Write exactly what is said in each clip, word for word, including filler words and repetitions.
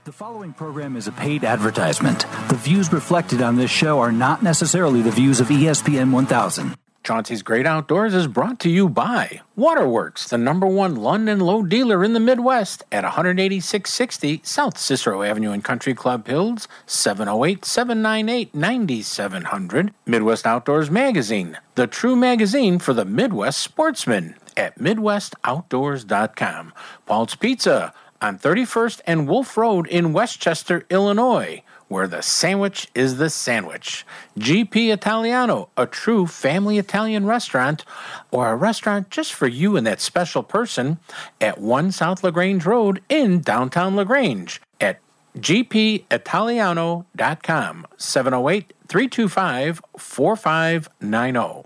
The following program is a paid advertisement. The views reflected on this show are not necessarily the views of E S P N one thousand. Chauncey's Great Outdoors is brought to you by Waterworks, the number one London low dealer in the Midwest at one eighty-six sixty South Cicero Avenue in Country Club Hills, seven oh eight, seven nine eight, nine seven zero zero. Midwest Outdoors Magazine, the true magazine for the Midwest sportsman at midwest outdoors dot com. Paul's Pizza on thirty-first and Wolf Road in Westchester, Illinois, where the sandwich is the sandwich. G P Italiano, a true family Italian restaurant, or a restaurant just for you and that special person at one South LaGrange Road in downtown LaGrange at g p italiano dot com, seven oh eight, three two five, four five nine oh.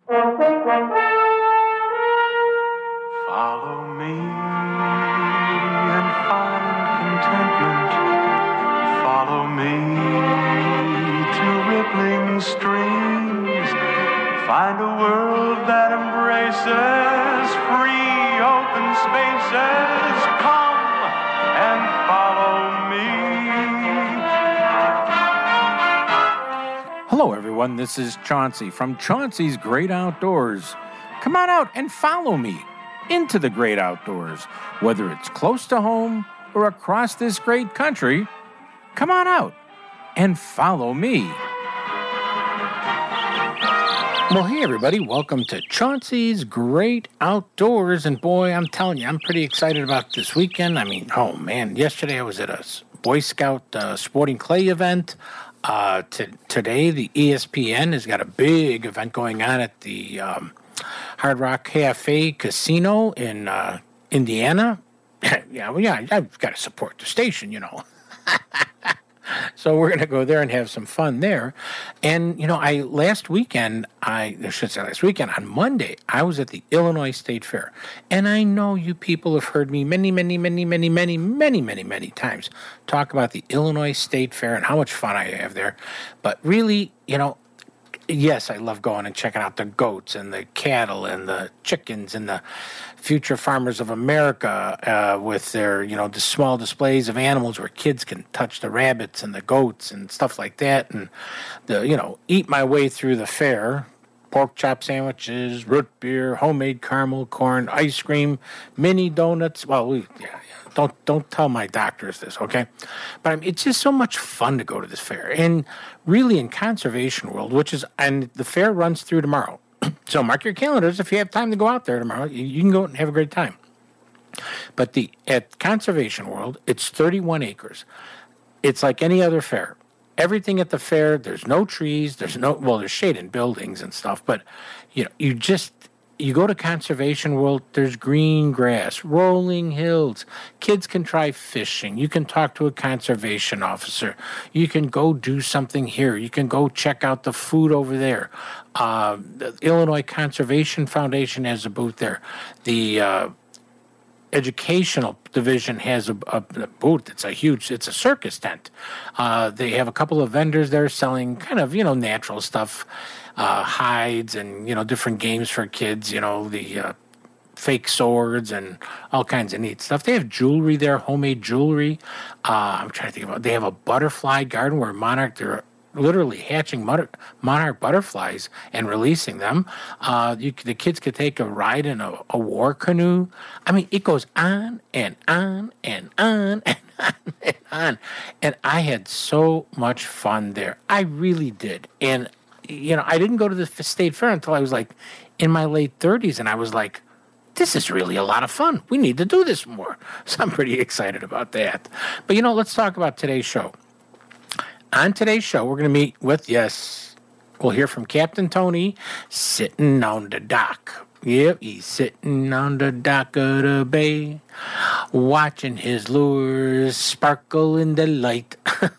Follow me and find contentment. Follow me to rippling streams. Find a world that embraces free open spaces. Come and follow me. Hello, everyone. This is Chauncey from Chauncey's Great Outdoors. Come on out and follow me into the great outdoors, whether it's close to home or across this great country. Come on out and follow me. Well, hey, everybody. Welcome to Chauncey's Great Outdoors. And boy, I'm telling you, I'm pretty excited about this weekend. I mean, oh, man, yesterday I was at a Boy Scout uh, sporting clay event. Uh, t- today, the E S P N has got a big event going on at the um, Hard Rock Cafe Casino in uh, Indiana. yeah, well, yeah, I've got to support the station, you know. So we're going to go there and have some fun there. And, you know, I last weekend, I, I should say last weekend, on Monday, I was at the Illinois State Fair. And I know you people have heard me many, many, many, many, many, many, many, many times talk about the Illinois State Fair and how much fun I have there. But really, you know, yes, I love going and checking out the goats and the cattle and the chickens and the future farmers of America uh, with their, you know, the small displays of animals where kids can touch the rabbits and the goats and stuff like that. And, the you know, eat my way through the fair. Pork chop sandwiches, root beer, homemade caramel corn, ice cream, mini donuts. Well, we, yeah, yeah. Don't don't tell my doctors this, okay? But I mean, it's just so much fun to go to this fair. And really in Conservation World, which is, and the fair runs through tomorrow. So mark your calendars if you have time to go out there tomorrow. You, you can go and have a great time. But the at Conservation World, it's thirty-one acres. It's like any other fair. Everything at the fair, there's no trees, there's no, well, there's shade in buildings and stuff, but, you know, you just, you go to Conservation World, there's green grass, rolling hills. Kids can try fishing. You can talk to a conservation officer. You can go do something here. You can go check out the food over there. Uh, the Illinois Conservation Foundation has a booth there. The uh, Educational Division has a, a, a booth. It's a huge, it's a circus tent. Uh, they have a couple of vendors there selling kind of, you know, natural stuff. Uh, hides and, you know, different games for kids, you know, the uh, fake swords and all kinds of neat stuff. They have jewelry there, homemade jewelry. Uh, I'm trying to think about, they have a butterfly garden where monarch, they're literally hatching monarch, monarch butterflies and releasing them. Uh, you, the kids could take a ride in a, a war canoe. I mean, it goes on and on and on and on and on. And I had so much fun there. I really did. And you know, I didn't go to the state fair until I was like in my late thirties, and I was like, this is really a lot of fun. We need to do this more. So I'm pretty excited about that. But, you know, let's talk about today's show. On today's show, we're going to meet with, yes, we'll hear from Captain Tony sitting on the dock. Yep, he's sitting on the dock of the bay, watching his lures sparkle in the light.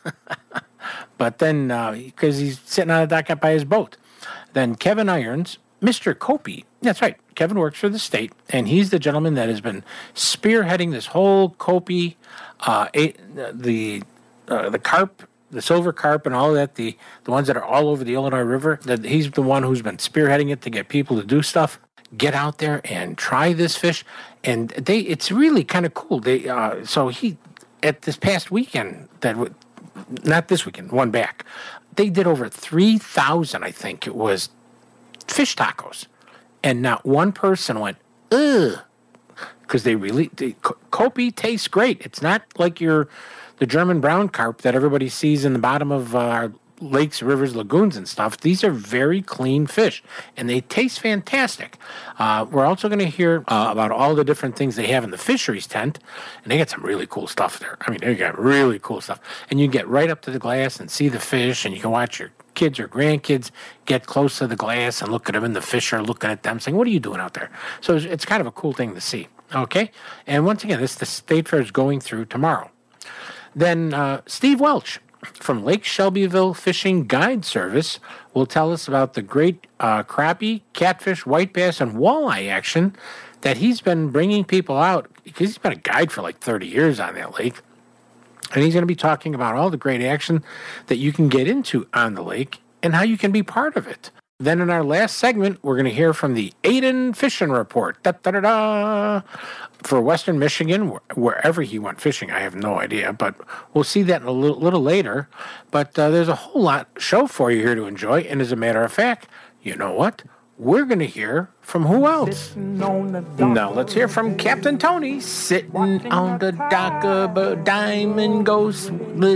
But then, because uh, he's sitting on a dock up by his boat. Then Kevin Irons, Mister Kopi, that's right, Kevin works for the state, and he's the gentleman that has been spearheading this whole Kopi, uh, eight, the uh, the carp, the silver carp and all of that, the, the ones that are all over the Illinois River. That he's the one who's been spearheading it to get people to do stuff. Get out there and try this fish. And they, it's really kind of cool. They, uh, so he... at this past weekend, that w- not this weekend, one back, they did over three thousand, I think it was, fish tacos. And not one person went, ugh, because they really, they, Kopi tastes great. It's not like your the German brown carp that everybody sees in the bottom of uh, lakes, rivers, lagoons, and stuff. These are very clean fish, and they taste fantastic. Uh, we're also going to hear uh, about all the different things they have in the fisheries tent, and they got some really cool stuff there. I mean, they got really cool stuff. And you get right up to the glass and see the fish, and you can watch your kids or grandkids get close to the glass and look at them, and the fish are looking at them saying, what are you doing out there? So it's, it's kind of a cool thing to see. Okay? And once again, this the State Fair is going through tomorrow. Then uh, Steve Welch from Lake Shelbyville Fishing Guide Service will tell us about the great uh, crappie, catfish, white bass, and walleye action that he's been bringing people out, because he's been a guide for like thirty years on that lake. And he's going to be talking about all the great action that you can get into on the lake and how you can be part of it. Then in our last segment, we're going to hear from the Aiden Fishing Report. Da, da, da, da. For Western Michigan, wherever he went fishing, I have no idea, but we'll see that in a little, little later. But uh, there's a whole lot show for you here to enjoy, and as a matter of fact, you know what? We're going to hear from who else? Now let's hear from Captain Tony sitting on the dock of a Diamond Ghost.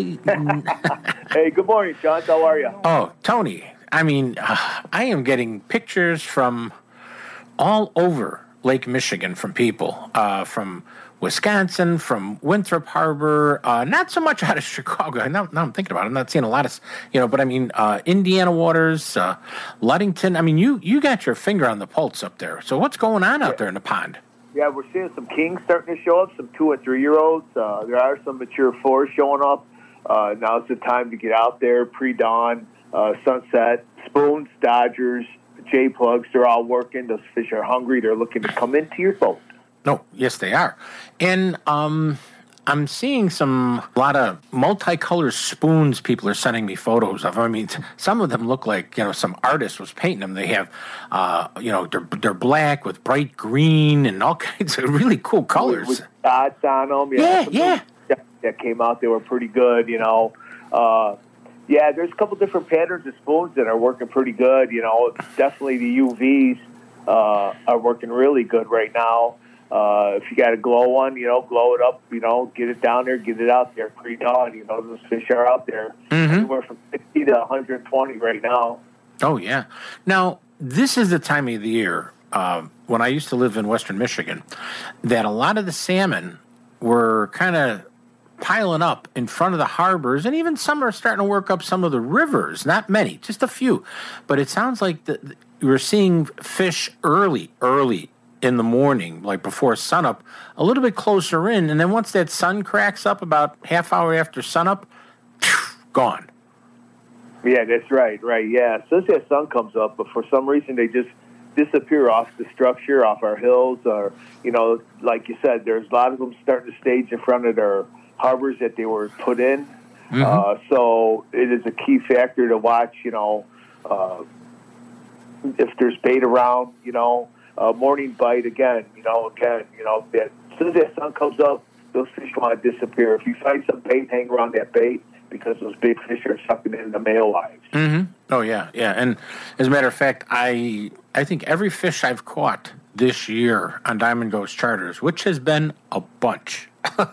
Hey, good morning, John. How are you? Oh, Tony, I mean, uh, I am getting pictures from all over Lake Michigan from people, uh, from Wisconsin, from Winthrop Harbor, uh, not so much out of Chicago. Now, now I'm thinking about it. I'm not seeing a lot of, you know, but I mean, uh, Indiana waters, uh, Ludington. I mean, you, you got your finger on the pulse up there. So what's going on out yeah. there in the pond? Yeah, we're seeing some kings starting to show up, some two and three-year-olds. Uh, there are some mature fours showing up. Uh, now's the time to get out there, pre-dawn, uh, sunset, spoons, dodgers, J-plugs, they're all working. Those fish are hungry. They're looking to come into your boat. No, yes, they are. And um, I'm seeing some, a lot of multicolored spoons people are sending me photos of. I mean, some of them look like, you know, some artist was painting them. They have, uh, you know, they're, they're black with bright green and all kinds of really cool colors. With, with dots on them. Yeah, yeah. yeah. That came out, they were pretty good, you know. Uh, Yeah, there's a couple different patterns of spoons that are working pretty good. You know, definitely the U Vs uh, are working really good right now. Uh, if you got a glow one, you know, glow it up, you know, get it down there, get it out there pre-dawn. You know, those fish are out there mm-hmm. anywhere from fifty to one hundred twenty right now. Oh, yeah. Now, this is the time of the year, uh, when I used to live in Western Michigan, that a lot of the salmon were kind of piling up in front of the harbors, and even some are starting to work up some of the rivers. Not many, just a few. But it sounds like the, the, we're seeing fish early, early in the morning, like before sunup, a little bit closer in, and then once that sun cracks up about half hour after sunup, gone. Yeah, that's right, right, yeah. As soon as that sun comes up, but for some reason they just disappear off the structure, off our hills, or, you know, like you said, there's a lot of them starting to stage in front of their harbors that they were put in. Mm-hmm. Uh, so it is a key factor to watch, you know, uh, if there's bait around, you know, uh, morning bite again, you know, again, you know, that, as soon as that sun comes up, those fish want to disappear. If you find some bait, hang around that bait, because those big fish are sucking in the male lives. Mm-hmm. Oh, yeah, yeah. And as a matter of fact, I I think every fish I've caught this year on Diamond Ghost charters, which has been a bunch,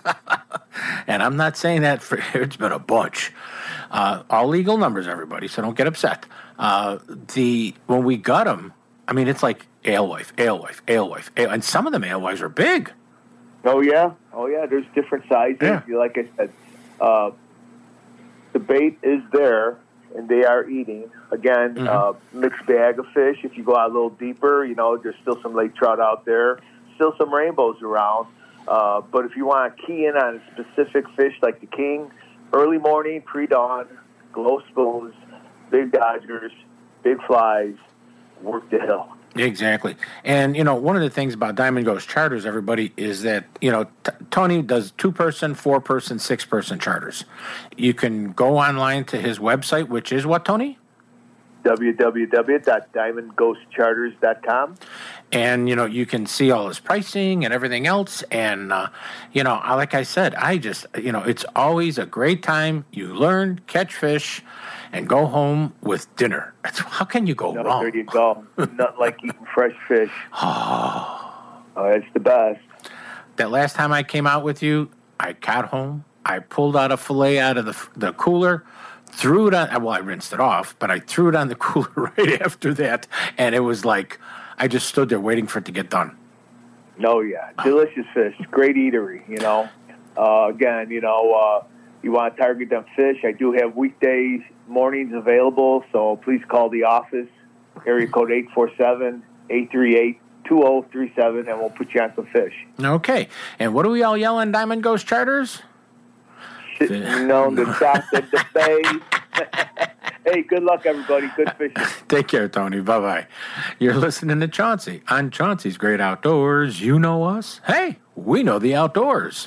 and I'm not saying that for it's been a bunch. Uh, all legal numbers, everybody, so don't get upset. Uh, the when we got them, I mean, it's like alewife, alewife, alewife, ale, and some of them alewives are big. Oh yeah, oh yeah. There's different sizes. Yeah. Like I said, uh, the bait is there, and they are eating. Again, mm-hmm. uh, mixed bag of fish. If you go out a little deeper, you know, there's still some lake trout out there, still some rainbows around. Uh, but if you want to key in on a specific fish like the king, early morning, pre-dawn, glow spoons, big dodgers, big flies, work the hill. Exactly. And, you know, one of the things about Diamond Ghost charters, everybody, is that, you know, t- Tony does two-person, four-person, six-person charters. You can go online to his website, which is what, Tony? w w w dot diamond ghost charters dot com. And, you know, you can see all his pricing and everything else. And, uh, you know, like I said, I just, you know, it's always a great time. You learn, catch fish, and go home with dinner. That's, how can you go no, wrong? There you go. Nothing like eating fresh fish. Oh, oh, it's the best. That last time I came out with you, I got home. I pulled out a fillet out of the the cooler, threw it on. Well, I rinsed it off, but I threw it on the cooler right after that, and it was like I just stood there waiting for it to get done. Oh yeah, delicious fish, great eatery. You know, uh, again, you know, uh, you want to target them fish. I do have weekdays mornings available, so please call the office, area code eight four seven, eight three eight, two oh three seven, and we'll put you on some fish. Okay, and what do we all yell on Diamond Ghost Charters? Sitting on the dock at the bay. Hey, good luck, everybody. Good fishing. Take care, Tony. Bye-bye. You're listening to Chauncey on Chauncey's Great Outdoors. You know us. Hey, we know the outdoors.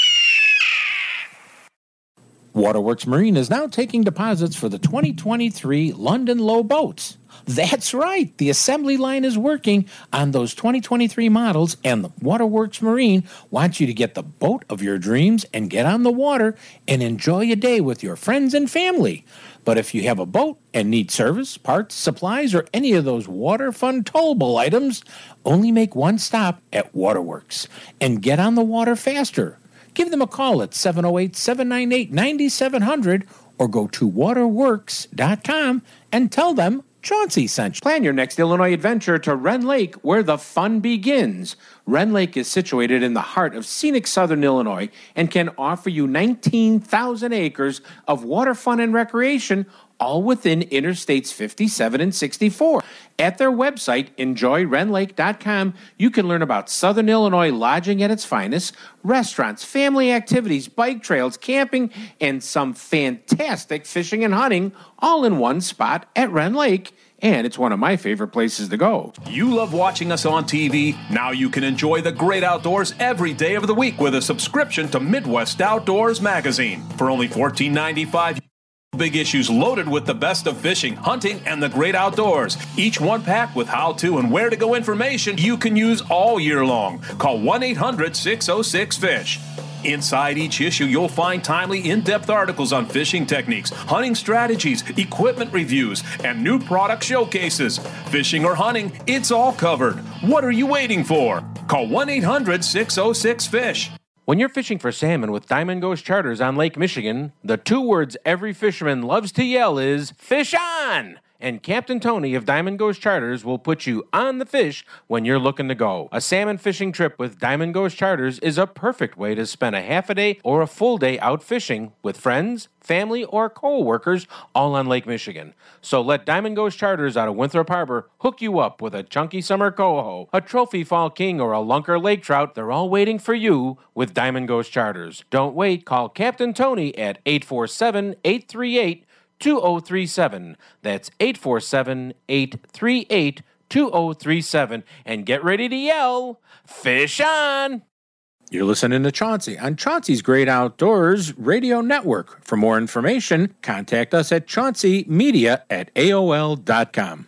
Waterworks Marine is now taking deposits for the twenty twenty-three London Low boats. That's right. The assembly line is working on those twenty twenty-three models, and the Waterworks Marine wants you to get the boat of your dreams and get on the water and enjoy a day with your friends and family. But if you have a boat and need service, parts, supplies, or any of those water fun towable items, only make one stop at Waterworks and get on the water faster. Give them a call at seven oh eight, seven nine eight, nine seven zero zero or go to waterworks dot com and tell them Chauncey sent you. Plan your next Illinois adventure to Wren Lake, where the fun begins. Wren Lake is situated in the heart of scenic southern Illinois and can offer you nineteen thousand acres of water fun and recreation, all within Interstates fifty-seven and sixty-four. At their website, enjoy ren lake dot com, you can learn about Southern Illinois lodging at its finest, restaurants, family activities, bike trails, camping, and some fantastic fishing and hunting, all in one spot at Wren Lake. And it's one of my favorite places to go. You love watching us on T V? Now you can enjoy the great outdoors every day of the week with a subscription to Midwest Outdoors magazine. For only fourteen ninety-five, big issues loaded with the best of fishing, hunting, and the great outdoors. Each one packed with how-to and where-to-go information you can use all year long. Call one eight hundred, six oh six, fish. Inside each issue, you'll find timely, in-depth articles on fishing techniques, hunting strategies, equipment reviews, and new product showcases. Fishing or hunting, it's all covered. What are you waiting for? Call one eight hundred, six oh six, fish. When you're fishing for salmon with Diamond Ghost Charters on Lake Michigan, the two words every fisherman loves to yell is, fish on! And Captain Tony of Diamond Ghost Charters will put you on the fish when you're looking to go. A salmon fishing trip with Diamond Ghost Charters is a perfect way to spend a half a day or a full day out fishing with friends, family, or co-workers all on Lake Michigan. So let Diamond Ghost Charters out of Winthrop Harbor hook you up with a chunky summer coho, a trophy fall king, or a lunker lake trout. They're all waiting for you with Diamond Ghost Charters. Don't wait. Call Captain Tony at eight four seven, eight three eight, two oh three seven. That's eight four seven, eight three eight, two oh three seven. And get ready to yell, fish on! You're listening to Chauncey on Chauncey's Great Outdoors Radio Network. For more information, contact us at chauncey media at A O L dot com.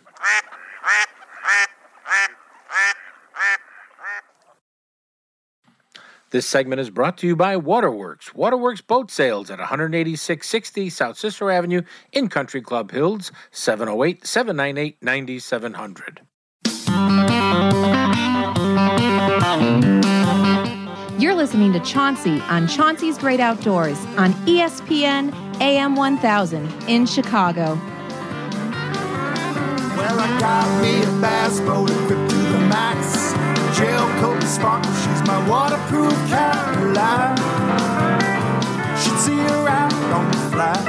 This segment is brought to you by Waterworks. Waterworks Boat Sales at one eighty-six sixty South Cicero Avenue in Country Club Hills, seven oh eight, seven nine eight, nine seven zero zero. You're listening to Chauncey on Chauncey's Great Outdoors on E S P N A M one thousand in Chicago. Well, I got me a bass boat equipped to the max. Gel coat sparkle, she's my waterproof Caroline. Should see her out on the flats.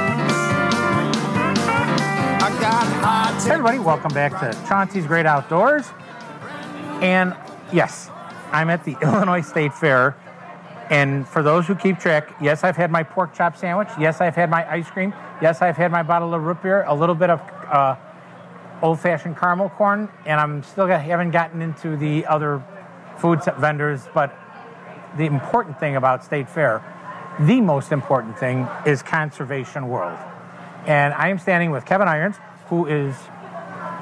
I got high. Hey everybody, welcome back to Chauncey's Great Outdoors. And yes, I'm at the Illinois State Fair. And for those who keep track, yes, I've had my pork chop sandwich. Yes, I've had my ice cream. Yes, I've had my bottle of root beer, a little bit of uh, old-fashioned caramel corn, and I'm still got, haven't gotten into the other food vendors. But the important thing about State Fair, the most important thing, is Conservation World. And I am standing with Kevin Irons, who is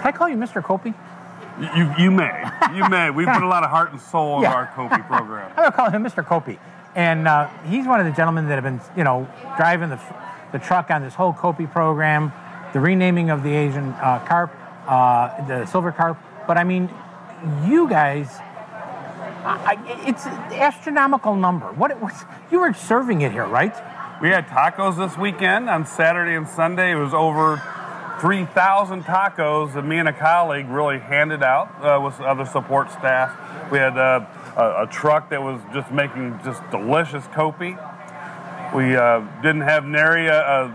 Can I call you Mister Kopi? You you may. You may. We put a lot of heart and soul into Yeah. our Kopi program. I'm going to call him Mister Kopi. And uh, he's one of the gentlemen that have been, you know, driving the the truck on this whole Kopi program, the renaming of the Asian uh, carp, uh, the silver carp. But I mean, you guys, I, it's an astronomical number. What it was, you were serving it here, right? We had tacos this weekend on Saturday and Sunday. It was over three thousand tacos that me and a colleague really handed out uh, with other support staff. We had uh, a, a truck that was just making just delicious Kopi. We uh, didn't have nary a, a,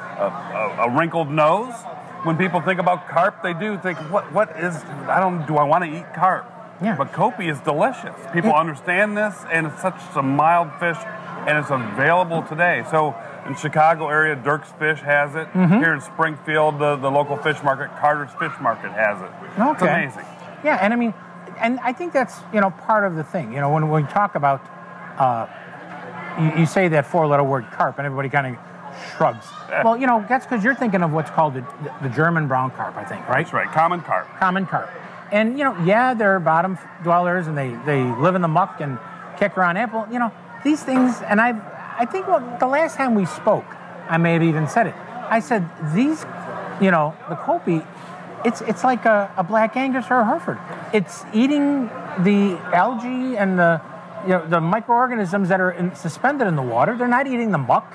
a, a wrinkled nose. When people think about carp, they do think, what what is, I don't, do I want to eat carp? Yeah. But Kopi is delicious. People Yeah. understand this, and it's such a mild fish, and it's available today. So in Chicago area, Dirk's Fish has it. Mm-hmm. Here in Springfield, the, the local fish market, Carter's Fish Market, has it. It's Okay. amazing. Yeah, and I mean, and I think that's, you know, part of the thing. You know, when we talk about, uh, you, you say that four-letter word carp, and everybody kind of shrugs. Well, you know, that's because you're thinking of what's called the, the German brown carp, I think, right? That's right, common carp. Common carp. And, you know, yeah, they're bottom dwellers, and they, they live in the muck and kick around apple. You know, these things, and I I think well, the last time we spoke, I may have even said it. I said, these, you know, the Kopi, it's it's like a, a Black Angus or a Hereford. It's eating the algae and the, you know, the microorganisms that are in, suspended in the water. They're not eating the muck.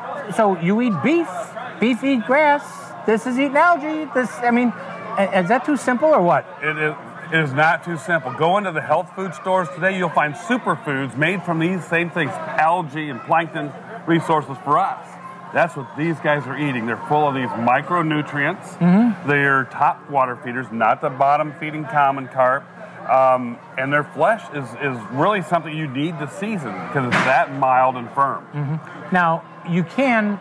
So you eat beef, beef eat grass. This is eating algae. This, I mean, is that too simple or what? It is, it is not too simple. Go into the health food stores today, you'll find superfoods made from these same things, algae and plankton resources for us. That's what these guys are eating. They're full of these micronutrients. Mm-hmm. They're top water feeders, not the bottom feeding common carp. Um, and their flesh is, is really something you need to season because it's that mild and firm. Mm-hmm. Now, you can,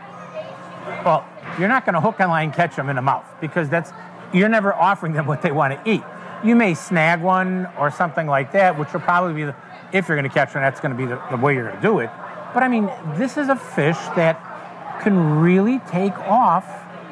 well, you're not going to hook and line catch them in the mouth because that's, you're never offering them what they want to eat. You may snag one or something like that, which will probably be, the, if you're going to catch one, that's going to be the, the way you're going to do it. But I mean, this is a fish that can really take off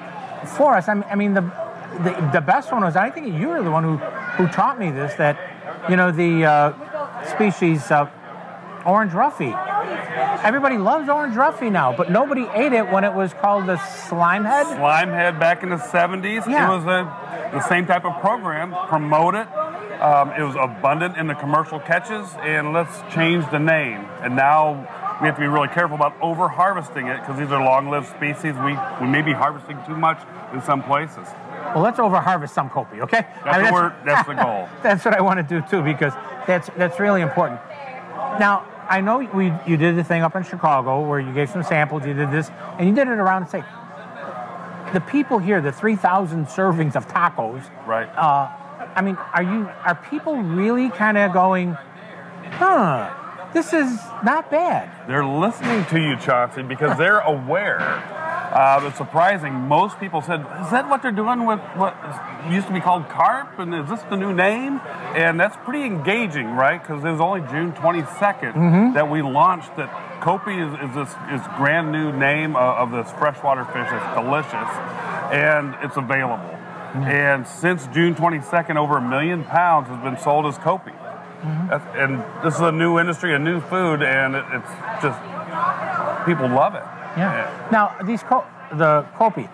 for us. I mean, I mean the, the the best one was, I think you were the one who, who taught me this, that, you know, the uh, species uh, orange roughy. Everybody loves orange roughy now, but nobody ate it when it was called the slime head. Slime head back in the seventies. Yeah. It was a, the same type of program, promote it. Um, it was abundant in the commercial catches, and let's change the name. And now we have to be really careful about over harvesting it because these are long-lived species. We, we may be harvesting too much in some places. Well, let's over harvest some Kopi, okay? That's, I mean, what we're, that's the goal. That's what I want to do too, because that's that's really important. Now, I know we you did the thing up in Chicago where you gave some samples, you did this, and you did it around the state. The people here, the three thousand servings of tacos, Right. Uh, I mean, are you are people really kind of going, huh? This is not bad. They're listening to you, Chauncey, because they're aware. Uh, it's surprising. Most people said, is that what they're doing with what used to be called carp? And is this the new name? And that's pretty engaging, right? Because it was only June twenty-second Mm-hmm. that we launched that Kopi is, is this is grand new name of, of this freshwater fish that's delicious. And it's available. Mm-hmm. And since June twenty-second, over a million pounds has been sold as Kopi. Mm-hmm. That's, and this is a new industry, a new food, and it, it's just, people love it. Yeah. Now, these co- the Kopi,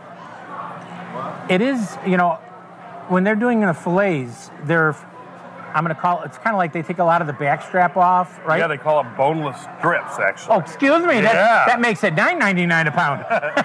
it is, you know, when they're doing the fillets, they're, I'm going to call it, it's kind of like they take a lot of the back strap off, right? Yeah, they call it boneless strips, actually. Oh, excuse me. That, Yeah. that makes it nine ninety-nine a pound.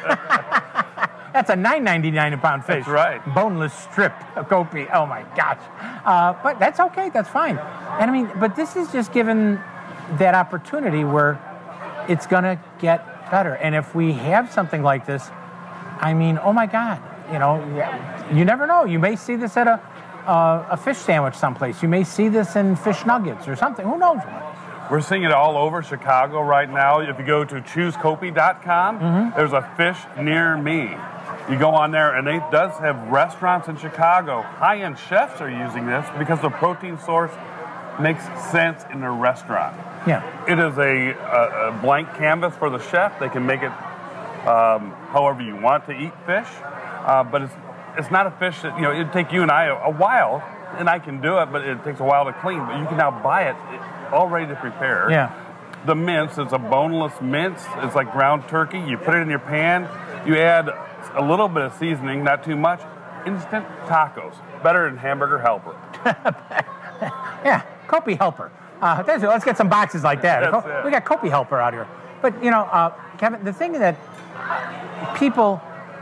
That's a nine ninety-nine a pound fish. That's right. Boneless strip of Kopi. Oh, my gosh. Uh, but that's okay. That's fine. And I mean, but this is just given that opportunity where it's going to get better. And if we have something like this, I mean, oh, my God. You know, you never know. You may see this at a, uh, a fish sandwich someplace. You may see this in fish nuggets or something. Who knows what? We're seeing it all over Chicago right now. If you go to choose kopi dot com, Mm-hmm. there's a fish near me. You go on there, and it does have restaurants in Chicago. High-end chefs are using this because the protein source makes sense in their restaurant. Yeah. It is a, a, a blank canvas for the chef. They can make it um, however you want to eat fish, uh, but it's it's not a fish that, you know, it'd take you and I a, a while, and I can do it, but it takes a while to clean. But you can now buy it all ready to prepare. Yeah. The mince, it's a boneless mince. It's like ground turkey. You put it in your pan. You add a little bit of seasoning, not too much. Instant tacos. Better than Hamburger Helper. Yeah, Kopi Helper. Uh, that's, let's get some boxes like that. That's it. We got Kopi Helper out here. But, you know, uh, Kevin, the thing that people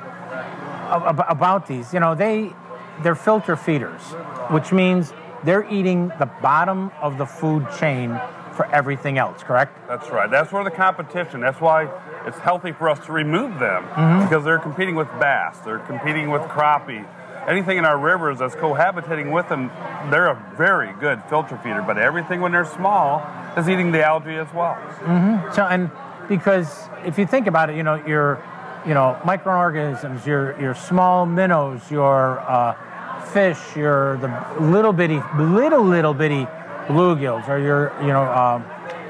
ab- about these, you know, they, they're filter feeders, which means they're eating the bottom of the food chain for everything else, correct? That's right. That's where the competition. That's why it's healthy for us to remove them, Mm-hmm. because they're competing with bass. They're competing with crappie. Anything in our rivers that's cohabitating with them, they're a very good filter feeder. But everything when they're small is eating the algae as well. Mm-hmm. So, and because if you think about it, you know, your, you know, microorganisms, your your small minnows, your uh, fish, your the little bitty, little little bitty bluegills, or your, you know, um,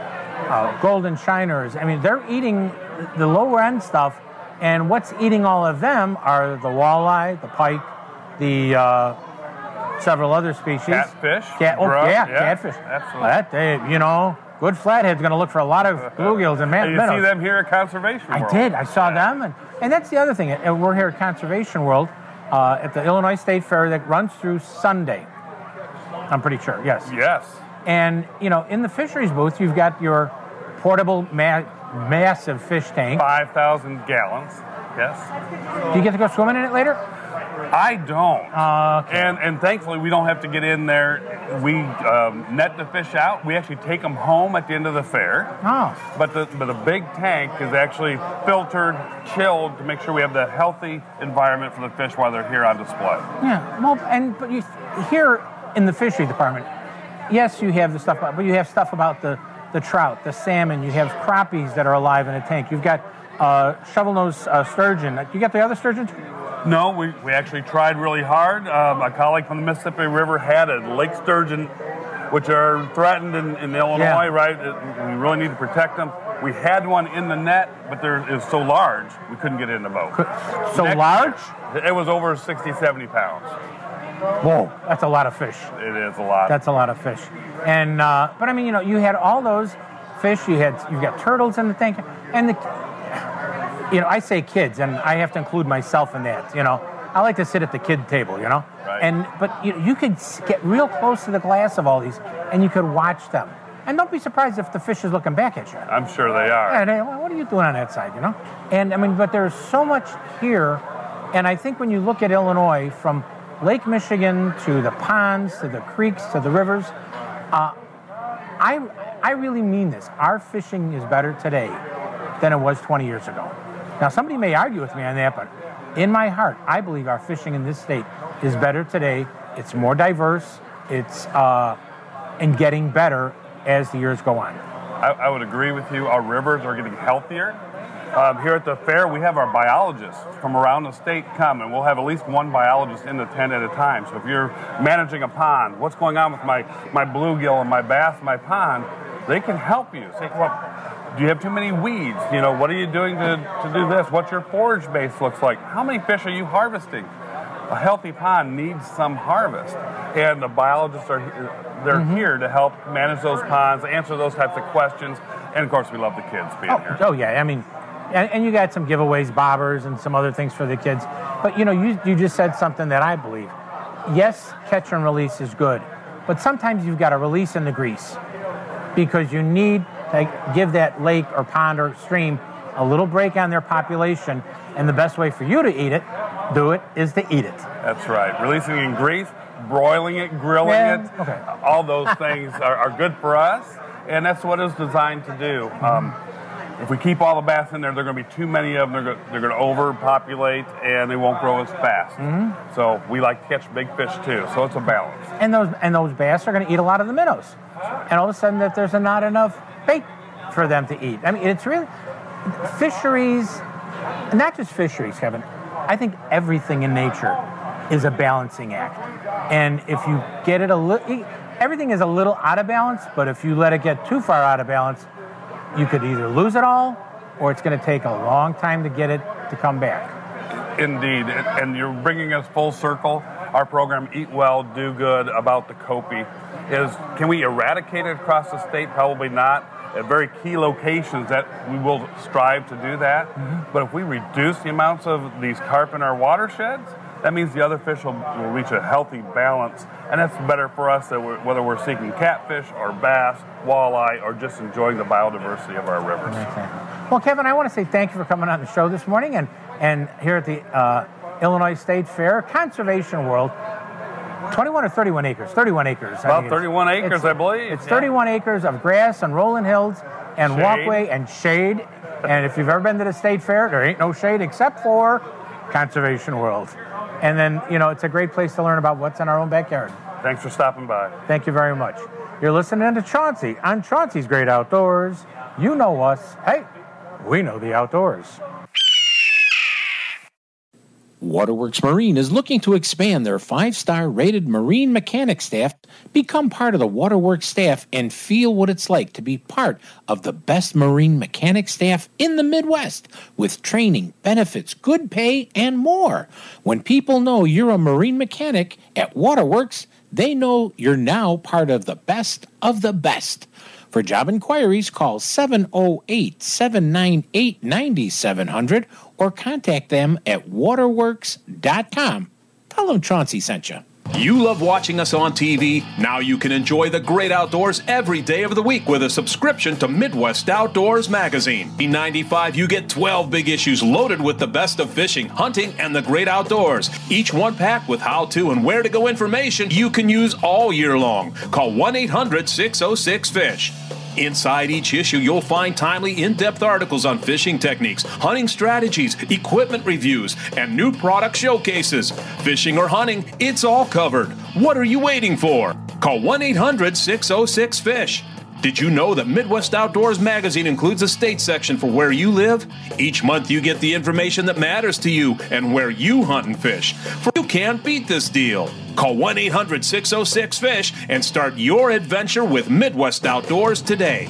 uh, golden shiners. I mean, they're eating the lower end stuff, and what's eating all of them are the walleye, the pike, the uh, several other species. Catfish. Cat, oh, grub, yeah, yeah, catfish. absolutely. That they, you know, good flathead's going to look for a lot of bluegills and man- You minnows. see them here at Conservation World. I did. I saw them, and, and that's the other thing. And we're here at Conservation World uh, at the Illinois State Fair that runs through Sunday. I'm pretty sure. Yes. Yes. And you know, in the fisheries booth, you've got your portable, ma- massive fish tank. five thousand gallons. Yes. Do you get to go swimming in it later? I don't. Uh, okay. And and thankfully, we don't have to get in there. We um, net the fish out. We actually take them home at the end of the fair. Oh. But the but the big tank is actually filtered, chilled to make sure we have the healthy environment for the fish while they're here on display. Yeah. Well, and but you here in the fishery department, yes, you have the stuff, but you have stuff about the the trout, the salmon. You have crappies that are alive in a tank. You've got uh, shovel-nosed uh, sturgeon. You got the other sturgeon? No, we, we actually tried really hard. Um, a colleague from the Mississippi River had a lake sturgeon, which are threatened in, in Illinois, Yeah. right? It- we really need to protect them. We had one in the net, but there, it was so large, we couldn't get it in the boat. So Next large? year, it was over sixty, seventy pounds. Whoa, that's a lot of fish. It is a lot. That's a lot of fish. And uh, but I mean, you know, you had all those fish. You had you've got turtles in the tank, and the you know, I say kids, and I have to include myself in that. You know, I like to sit at the kid table. You know, Right. and but you you could s- get real close to the glass of all these, and you could watch them. And don't be surprised if the fish is looking back at you. I'm sure they are. Yeah, they, well, what are you doing on that side, you know? And I mean, but there's so much here, and I think when you look at Illinois, from Lake Michigan to the ponds, to the creeks, to the rivers, uh, I, I really mean this. Our fishing is better today than it was twenty years ago. Now, somebody may argue with me on that, but in my heart, I believe our fishing in this state is better today. It's more diverse. It's uh, and getting better as the years go on. I, I would agree with you. Our rivers are getting healthier. Um, here at the fair, we have our biologists from around the state come, and we'll have at least one biologist in the tent at a time. So if you're managing a pond, what's going on with my, my bluegill and my bass in my pond, they can help you. Say, well, do you have too many weeds? You know, what are you doing to, to do this? What's your forage base looks like? How many fish are you harvesting? A healthy pond needs some harvest, and the biologists are they're Mm-hmm. here to help manage those ponds, answer those types of questions, and of course we love the kids being Oh, here. oh yeah, I mean, and, and you got some giveaways, bobbers, and some other things for the kids. But you know, you you just said something that I believe. Yes, catch and release is good, but sometimes you've got to release in the grease because you need to give that lake or pond or stream a little break on their population. And the best way for you to eat it, do it, is to eat it. That's right. Releasing in grease, broiling it, grilling Yeah, it, okay. all those things are, are good for us, and that's what it's designed to do. Um, if we keep all the bass in there, there are going to be too many of them. They're going, they're going to overpopulate, and they won't grow as fast. Mm-hmm. So we like to catch big fish too. So it's a balance. And those and those bass are going to eat a lot of the minnows. And all of a sudden, that there's not enough bait for them to eat. I mean, it's really fisheries, not just fisheries, Kevin. I think everything in nature is a balancing act. And if you get it a little, everything is a little out of balance. But if you let it get too far out of balance, you could either lose it all, or it's going to take a long time to get it to come back. Indeed, and you're bringing us full circle. Our program, Eat Well, Do Good, about the Kopi, is can we eradicate it across the state? Probably not. At very key locations that we will strive to do that. Mm-hmm. But if we reduce the amounts of these carp in our watersheds, that means the other fish will, will reach a healthy balance. And that's better for us that we're, whether we're seeking catfish or bass, walleye, or just enjoying the biodiversity of our rivers. Well, Kevin, I want to say thank you for coming on the show this morning. And, and here at the uh, Illinois State Fair, Conservation World, twenty-one or thirty-one acres? thirty-one acres. About thirty-one acres, I believe. It's thirty-one yeah. acres of grass and rolling hills and shade. walkway and shade. And if you've ever been to the State Fair, there ain't no shade except for Conservation World. And then, you know, it's a great place to learn about what's in our own backyard. Thanks for stopping by. Thank you very much. You're listening to Chauncey on Chauncey's Great Outdoors. You know us. Hey, we know the outdoors. Waterworks Marine is looking to expand their five-star rated marine mechanic staff, become part of the Waterworks staff, and feel what it's like to be part of the best marine mechanic staff in the Midwest, with training, benefits, good pay, and more. When people know you're a marine mechanic at Waterworks, they know you're now part of the best of the best. For job inquiries, call seven oh eight, seven nine eight, nine seven zero zero or contact them at waterworks dot com. Tell them Chauncey sent you. You love watching us on T V? Now you can enjoy the great outdoors every day of the week with a subscription to Midwest Outdoors Magazine. In ninety-five, you get twelve big issues loaded with the best of fishing, hunting, and the great outdoors. Each one packed with how-to and where-to-go information you can use all year long. Call one eight hundred, six oh six, FISH. Inside each issue, you'll find timely, in-depth articles on fishing techniques, hunting strategies, equipment reviews, and new product showcases. Fishing or hunting, it's all covered. What are you waiting for? Call one eight hundred, six oh six, FISH. Did you know that Midwest Outdoors Magazine includes a state section for where you live? Each month you get the information that matters to you and where you hunt and fish. For you can't beat this deal. Call one eight hundred, six oh six, FISH and start your adventure with Midwest Outdoors today.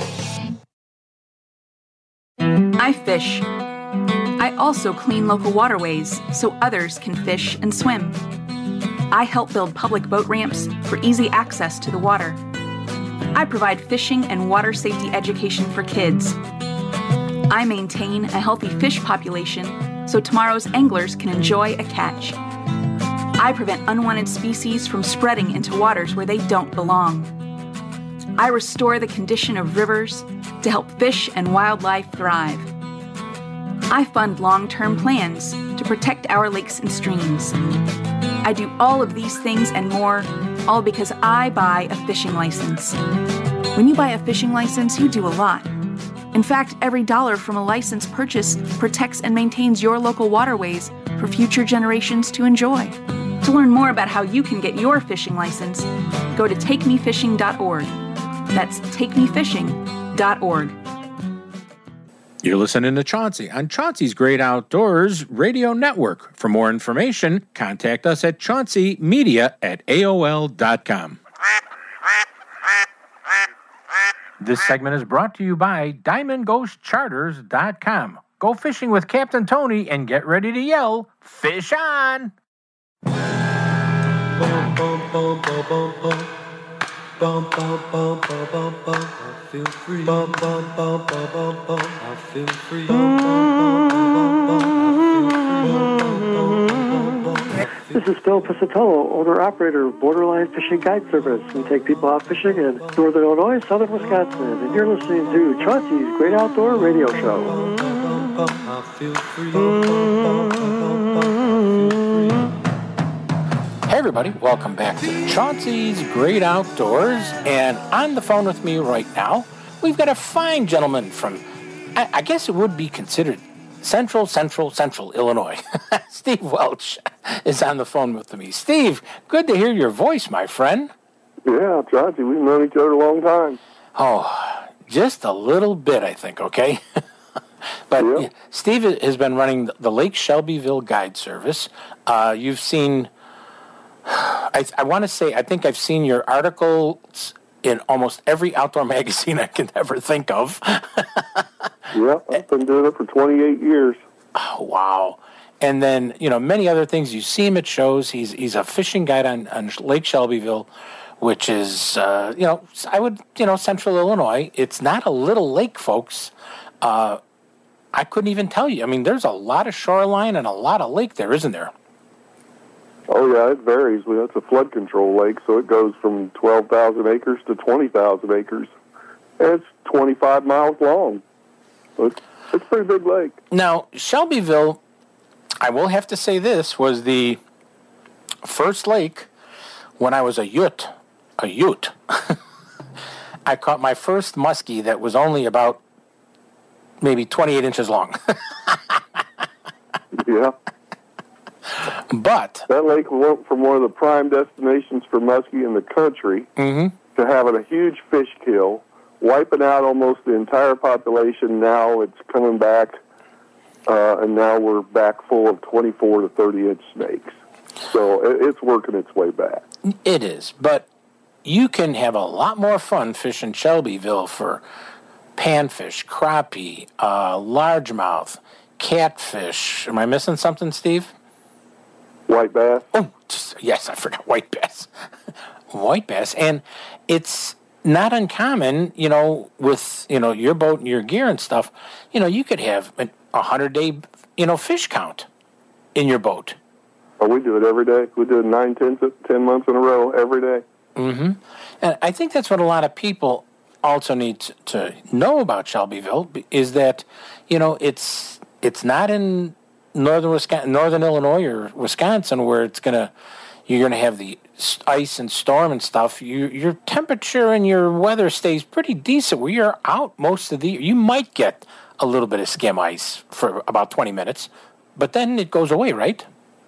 I fish. I also clean local waterways so others can fish and swim. I help build public boat ramps for easy access to the water. I provide fishing and water safety education for kids. I maintain a healthy fish population so tomorrow's anglers can enjoy a catch. I prevent unwanted species from spreading into waters where they don't belong. I restore the condition of rivers to help fish and wildlife thrive. I fund long-term plans to protect our lakes and streams. I do all of these things and more, all because I buy a fishing license. When you buy a fishing license, you do a lot. In fact, every dollar from a license purchase protects and maintains your local waterways for future generations to enjoy. To learn more about how you can get your fishing license, go to take me fishing dot org. That's take me fishing dot org. You're listening to Chauncey on Chauncey's Great Outdoors Radio Network. For more information, contact us at chauncey media at A O L dot com. This segment is brought to you by diamond ghost charters dot com. Go fishing with Captain Tony and get ready to yell, fish on! Bum, bum, bum, bum, bum, bum. Bum, bum, bum, bum, bum, bum. I feel free. Bum, bum, bum, bum, bum, bum. I feel free. Bum, bum, bum, bum, bum, bum. This is Phil Piscitello, owner-operator of Borderline Fishing Guide Service. We take people out fishing in northern Illinois, southern Wisconsin, and you're listening to Chauncey's Great Outdoor Radio Show. Hey everybody, welcome back to Chauncey's Great Outdoors, and on the phone with me right now, we've got a fine gentleman from, I, I guess it would be considered Central, Central, Central Illinois. Steve Welch is on the phone with me. Steve, good to hear your voice, my friend. Yeah, Chauncey, we've known each other a long time. Oh, just a little bit, I think, okay? But yep. yeah, Steve has been running the Lake Shelbyville Guide Service. Uh, you've seen, I, I want to say, I think I've seen your articles in almost every outdoor magazine I can ever think of. Yep, I've been doing it for twenty-eight years. Oh, wow. and then, you know, many other things. You see him at shows. He's he's a fishing guide on, on Lake Shelbyville, which is, uh, you know, I would, you know, central Illinois. It's not a little lake, folks. Uh, I couldn't even tell you. I mean, there's a lot of shoreline and a lot of lake there, isn't there? Oh, yeah, it varies. Well, it's a flood control lake, so it goes from twelve thousand acres to twenty thousand acres. And it's twenty-five miles long. So it's, it's a pretty big lake. Now, Shelbyville, I will have to say this, was the first lake when I was a ute. A ute. I caught my first muskie that was only about maybe twenty-eight inches long. Yeah. But that lake went from one of the prime destinations for muskie in the country mm-hmm. to having a huge fish kill, wiping out almost the entire population. Now it's coming back, uh, and now we're back full of twenty-four to thirty inch snakes. So it, it's working its way back. It is, but you can have a lot more fun fishing Shelbyville for panfish, crappie, uh, largemouth, catfish. Am I missing something, Steve? White bass. Oh, yes, I forgot white bass. White bass. And it's not uncommon, you know, with, you know, your boat and your gear and stuff, you know, you could have a hundred-day, you know, fish count in your boat. Oh, we do it every day. We do it nine, ten, ten months in a row every day. Mm-hmm. And I think that's what a lot of people also need to, to know about Shelbyville is that, you know, it's it's not in northern Wisconsin, northern Illinois or Wisconsin where it's gonna you're gonna have the ice and storm and stuff. You, your temperature and your weather stays pretty decent. Where you're out most of the year, you might get a little bit of skim ice for about twenty minutes, but then it goes away, right?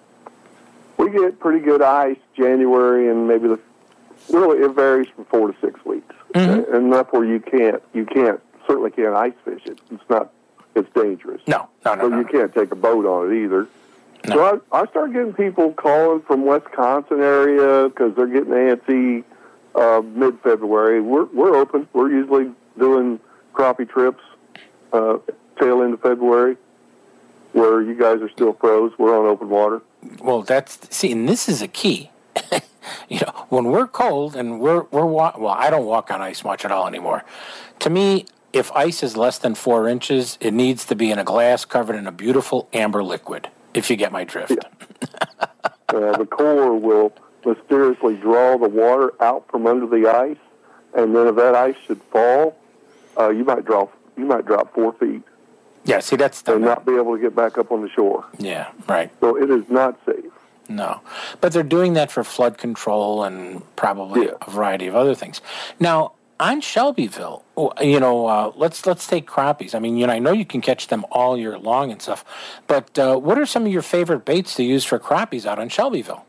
We get pretty good ice January and maybe the really it varies from four to six weeks, mm-hmm. and enough where you can't you can't certainly can't ice fish it. It's not it's dangerous. No, no, no. So no, you no. can't take a boat on it either. No. So I, I started getting people calling from Wisconsin area because they're getting antsy uh, mid-February. We're we're open. We're usually doing crappie trips uh, tail end of February, where you guys are still pros. We're on open water. Well, that's see, and this is a key. You know, when we're cold and we're we're wa- well, I don't walk on ice much at all anymore. To me, if ice is less than four inches, it needs to be in a glass covered in a beautiful amber liquid. If you get my drift. Yeah. uh, the core will mysteriously draw the water out from under the ice, and then if that ice should fall, uh, you might drop you might drop four feet. Yeah, see, that's and not be able to get back up on the shore. Yeah, right. So it is not safe. No, but they're doing that for flood control and probably yeah. a variety of other things. Now, on Shelbyville, you know, uh, let's let's take crappies. I mean, you know, I know you can catch them all year long and stuff, but uh, what are some of your favorite baits to use for crappies out on Shelbyville?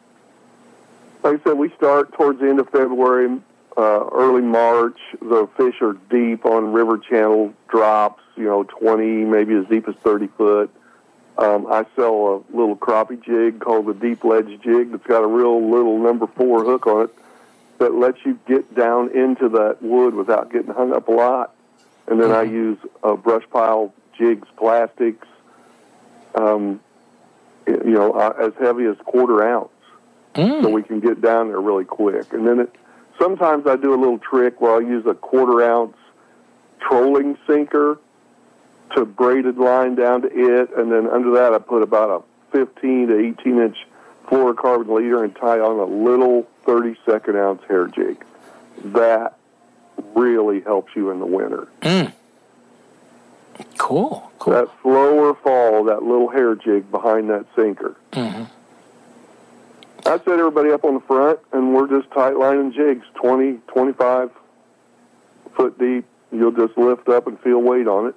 Like I said, we start towards the end of February, uh, early March. The fish are deep on river channel drops, you know, twenty, maybe as deep as thirty foot. Um, I sell a little crappie jig called the Deep Ledge Jig that's got a real little number four hook on it that lets you get down into that wood without getting hung up a lot. And then I use uh, brush pile jigs, plastics, um, you know, uh, as heavy as quarter ounce, mm. so we can get down there really quick. And then it, sometimes I do a little trick where I use a quarter ounce trolling sinker to braided line down to it, and then under that I put about a fifteen to eighteen inch fluorocarbon leader and tie on a little thirty-second ounce hair jig. That really helps you in the winter. Mm. Cool, cool. That slower fall, that little hair jig behind that sinker. Mm-hmm. I set everybody up on the front, and we're just tight lining jigs, twenty, twenty-five foot deep. You'll just lift up and feel weight on it.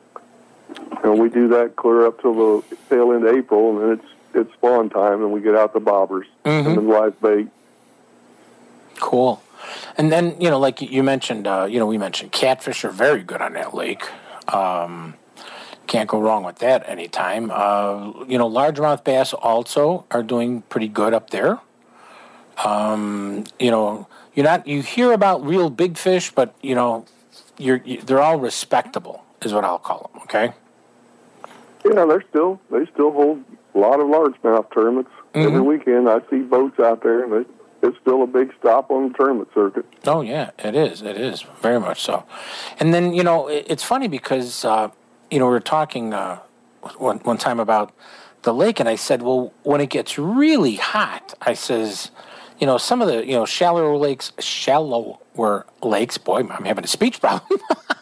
And we do that clear up till the tail end of April, and then it's it's spawn time, and we get out the bobbers mm-hmm. and then live bait. Cool. And then, you know, like you mentioned, uh, you know, we mentioned catfish are very good on that lake. Um, can't go wrong with that anytime. Uh, you know, largemouth bass also are doing pretty good up there. Um, you know, you're not you hear about real big fish, but you know, you're you, they're all respectable, is what I'll call them. Okay. Yeah, they're still they still hold a lot of largemouth tournaments Mm-hmm. every weekend. I see boats out there, and it, it's still a big stop on the tournament circuit. Oh, yeah, it is. It is, very much so. And then, you know, it, it's funny because, uh, you know, we were talking uh, one, one time about the lake, and I said, well, when it gets really hot, I says, you know, some of the, you know, shallower lakes, shallower lakes, boy, I'm having a speech problem,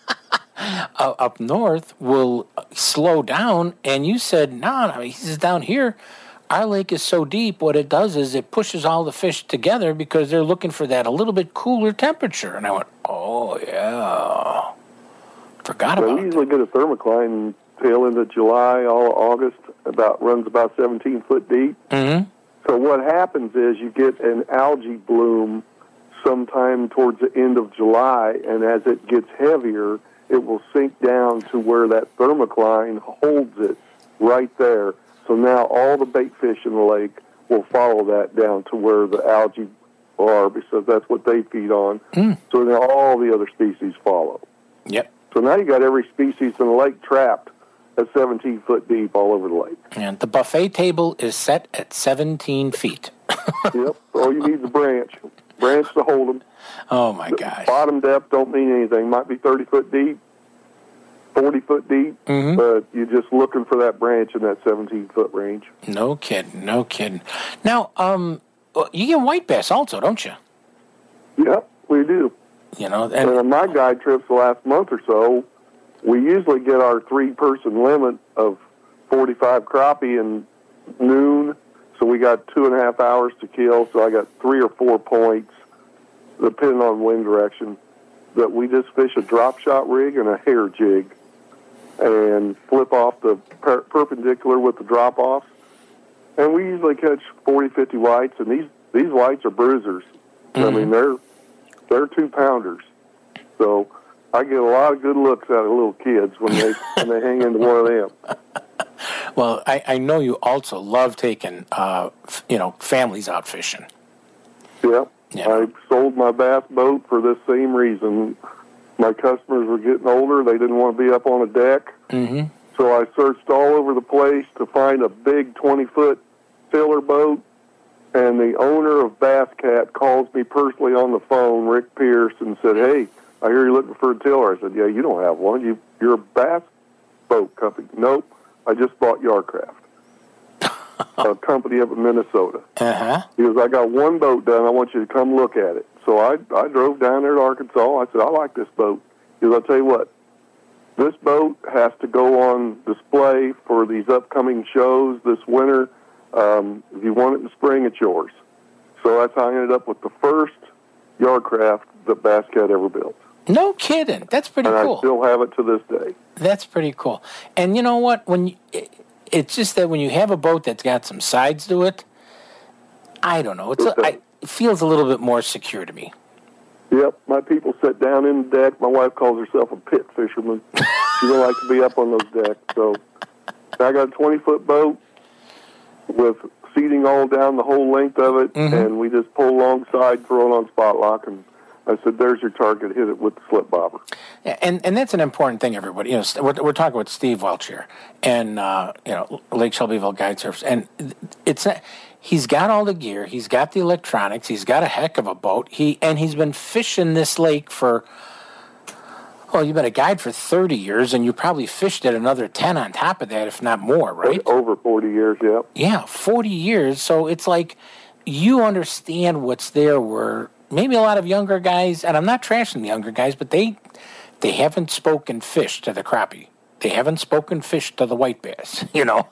uh, up north will slow down, and you said, no, no, he says down here, our lake is so deep, what it does is it pushes all the fish together because they're looking for that a little bit cooler temperature. And I went, oh, yeah. Forgot so about we usually get a thermocline tail into July, all August, about runs about seventeen foot deep. Mm-hmm. So what happens is you get an algae bloom sometime towards the end of July, and as it gets heavier, it will sink down to where that thermocline holds it right there. So now all the bait fish in the lake will follow that down to where the algae are, because that's what they feed on. Mm. So now all the other species follow. Yep. So now you got every species in the lake trapped at seventeen foot deep all over the lake. And the buffet table is set at seventeen feet. Yep. All you need is a branch. Branch to hold them. Oh, my The gosh. Bottom depth don't mean anything. Might be thirty foot deep, forty foot deep, Mhm. but you're just looking for that branch in that seventeen foot range. No kidding, no kidding. Now, um, you get white bass also, don't you? Yep, we do. You know, And and on my guide trips the last month or so, we usually get our three-person limit of forty-five crappie in noon, so we got two and a half hours to kill, so I got three or four points, depending on wind direction, that we just fish a drop shot rig and a hair jig and flip off the per- perpendicular with the drop-offs. And we usually catch forty, fifty whites, and these, these whites are bruisers. I mean, they're they're two-pounders. So I get a lot of good looks out of little kids when they when they hang into one of them. well, I, I know you also love taking, uh, f- you know, families out fishing. Yep. Yeah. I sold my bass boat for this same reason. My customers were getting older. They didn't want to be up on a deck. Mm-hmm. So I searched all over the place to find a big twenty-foot filler boat. And the owner of Bass Cat calls me personally on the phone, Rick Pierce, and said, hey, I hear you're looking for a tiller. I said, yeah, you don't have one. You, you're a bass boat company. Nope, I just bought Yarcraft, a company up in Minnesota. Uh-huh. He goes, I got one boat done. I want you to come look at it. So I, I drove down there to Arkansas. I said, I like this boat. He goes, I'll tell you what, this boat has to go on display for these upcoming shows this winter. Um, if you want it in spring, it's yours. So that's how I ended up with the first Yarcraft that Bass Cat ever built. No kidding. That's pretty and cool. I still have it to this day. That's pretty cool. And you know what? When you, it, it's just that when you have a boat that's got some sides to it, I don't know. It's a, I, it feels a little bit more secure to me. Yep, my people sit down in the deck. My wife calls herself a pit fisherman. She don't like to be up on those decks. So I got a twenty-foot boat with seating all down the whole length of it, Mm-hmm. and we just pull alongside, throw it on spot lock, and I said, there's your target, hit it with the slip bobber. And and that's an important thing, everybody. You know, we're, we're talking with Steve Welch here, and uh, you know, Lake Shelbyville Guide Surfers, and it's not, he's got all the gear, he's got the electronics, he's got a heck of a boat. He and he's been fishing this lake for, well, you've been a guide for thirty years, and you probably fished it another ten on top of that, if not more, right? Over forty years, yeah. Yeah, forty years. So it's like you understand what's there where maybe a lot of younger guys, and I'm not trashing the younger guys, but they they haven't spoken fish to the crappie. They haven't spoken fish to the white bass, you know.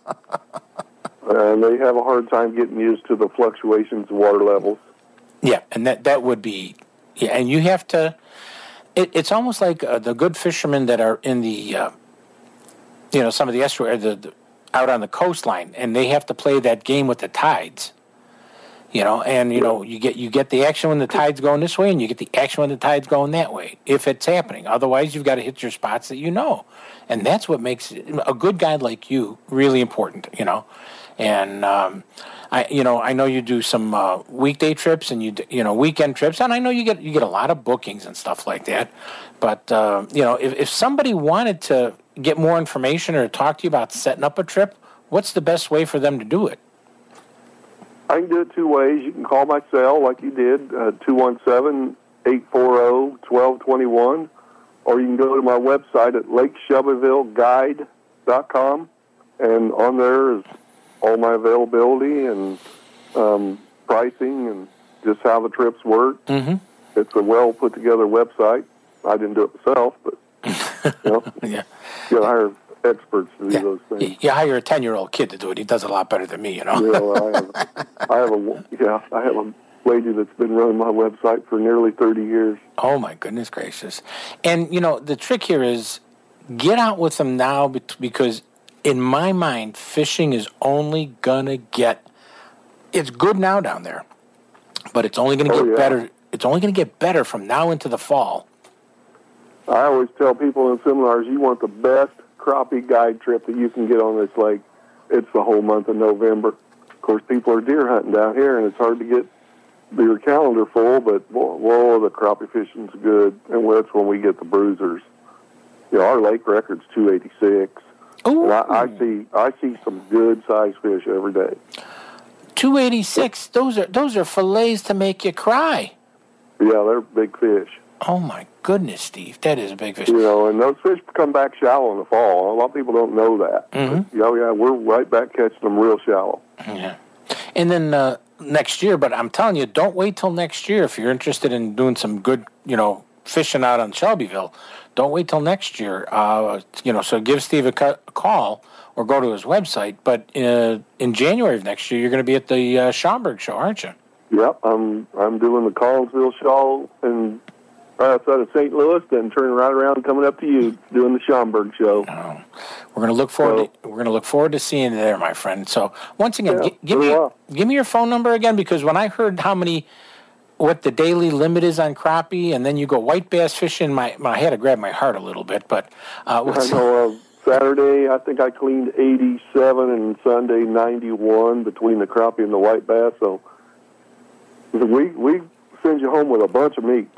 And they have a hard time getting used to the fluctuations of water levels. Yeah, and that, that would be, yeah, and you have to, it, it's almost like uh, the good fishermen that are in the, uh, you know, some of the estuary, the, the, out on the coastline, and they have to play that game with the tides. You know, and you know, you get you get the action when the tide's going this way, and you get the action when the tide's going that way, if it's happening. Otherwise, you've got to hit your spots that you know, and that's what makes a good guide like you really important. You know, and um, I, you know, I know you do some uh, weekday trips and you do, you know weekend trips, and I know you get you get a lot of bookings and stuff like that. But uh, you know, if if somebody wanted to get more information or talk to you about setting up a trip, what's the best way for them to do it? I can do it two ways. You can call my cell like you did, uh, two one seven, eight four zero, one two two one, or you can go to my website at lake shelbyville guide dot com, and on there is all my availability and um, pricing and just how the trips work. Mm-hmm. It's a well-put-together website. I didn't do it myself, but you know, yeah. you gotta hire experts to do Yeah. those things. You hire a ten-year-old kid to do it. He does a lot better than me, you know. You know, I have, I have a yeah, I have a lady that's been running my website for nearly thirty years. Oh my goodness gracious! And you know, the trick here is get out with them now, because in my mind, fishing is only gonna get. It's good now down there, but it's only gonna Oh, get yeah. better. It's only gonna get better from now into the fall. I always tell people in seminars, you want the best crappie guide trip that you can get on this lake. It's the whole month of November. Of course, people are deer hunting down here, and it's hard to get your calendar full, but, whoa, whoa the crappie fishing's good, and that's when we get the bruisers. You know, our lake record's two eighty-six. And I, I see I see some good-sized fish every day. two eighty-six. Those are those are fillets to make you cry. Yeah, they're big fish. Oh my goodness, Steve, that is a big fish. You know, and those fish come back shallow in the fall. A lot of people don't know that. Mm-hmm. But, yeah, yeah, we're right back catching them real shallow. Yeah. And then uh, next year, but I'm telling you, don't wait till next year if you're interested in doing some good, you know, fishing out on Shelbyville. Don't wait till next year. Uh, you know, so give Steve a, cu- a call or go to his website. But uh, in January of next year, you're going to be at the uh, Schaumburg show, aren't you? Yep, I'm I'm doing the Collinsville show and right outside of Saint Louis, then turning right around and coming up to you doing the Schaumburg show. Oh, we're going to look forward. So, to, we're going to look forward to seeing you there, my friend. So once again, Yeah, gi- give me very well. give me your phone number again, because when I heard how many, what the daily limit is on crappie, and then you go white bass fishing, my, my I had to grab my heart a little bit. But uh, I what's, know uh, Saturday, I think I cleaned eighty-seven, and Sunday ninety-one between the crappie and the white bass. So we we send you home with a bunch of meat.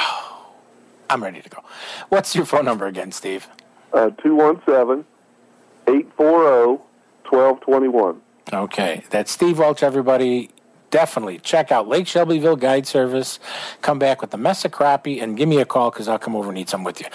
I'm ready to go. What's your phone number again, Steve? Uh, two one seven, eight four zero, one two two one. Okay, that's Steve Welch, everybody. Definitely check out Lake Shelbyville Guide Service. Come back with the mess of crappie and give me a call, because I'll come over and eat some with you.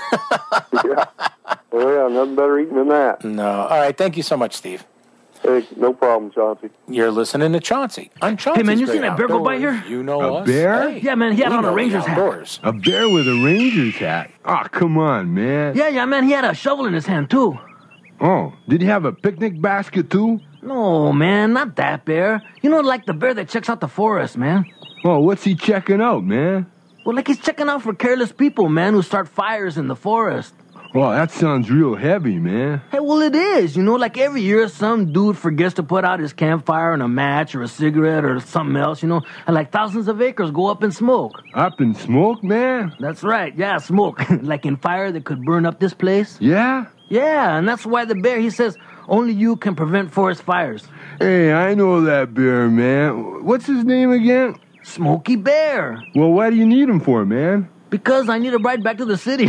Yeah. Oh, yeah, nothing better eating than that. No. All right, thank you so much, Steve. Hey, no problem, Chauncey. You're listening to Chauncey on Chauncey's Hey, man, you Great seen that bear go by Outdoors. here? You know A us. bear? Hey, Yeah, man, he had we on a know the Rangers hat. outdoors. A bear with a Rangers hat? Oh, come on, man. Yeah, yeah, man, he had a shovel in his hand, too. Oh, did he have a picnic basket, too? No, man, not that bear. You know, like the bear that checks out the forest, man. Oh, what's he checking out, man? Well, like he's checking out for careless people, man, who start fires in the forest. Oh, that sounds real heavy, man. Hey, well, it is. You know, like every year some dude forgets to put out his campfire and a match or a cigarette or something else, you know, and like thousands of acres go up in smoke. Up in smoke, man? That's right, yeah, smoke. Like in fire that could burn up this place. Yeah? Yeah, and that's why the bear, he says, only you can prevent forest fires. Hey, I know that bear, man. What's his name again? Smokey Bear. Well, why do you need him for, man? Because I need a ride back to the city.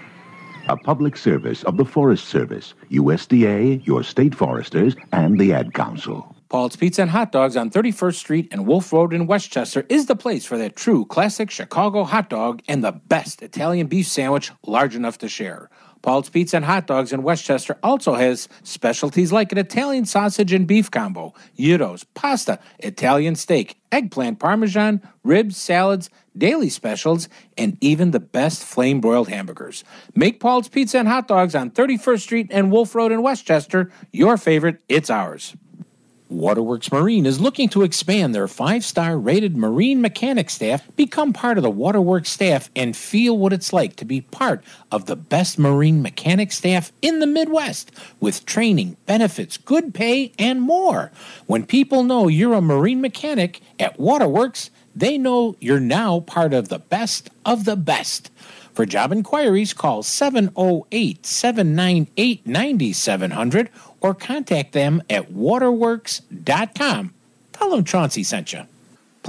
A public service of the Forest Service, U S D A, your state foresters, and the Ad Council. Paul's Pizza and Hot Dogs on thirty-first Street and Wolf Road in Westchester is the place for that true classic Chicago hot dog and the best Italian beef sandwich large enough to share. Paul's Pizza and Hot Dogs in Westchester also has specialties like an Italian sausage and beef combo, gyros, pasta, Italian steak, eggplant parmesan, ribs, salads, daily specials, and even the best flame-broiled hamburgers. Make Paul's Pizza and Hot Dogs on thirty-first Street and Wolf Road in Westchester your favorite. It's ours. Waterworks Marine is looking to expand their five-star rated marine mechanic staff, become part of the Waterworks staff, and feel what it's like to be part of the best marine mechanic staff in the Midwest, with training, benefits, good pay, and more. When people know you're a marine mechanic at Waterworks, they know you're now part of the best of the best. For job inquiries, call seven oh eight, seven nine eight, nine seven hundred or contact them at waterworks dot com. Tell them Chauncey sent you.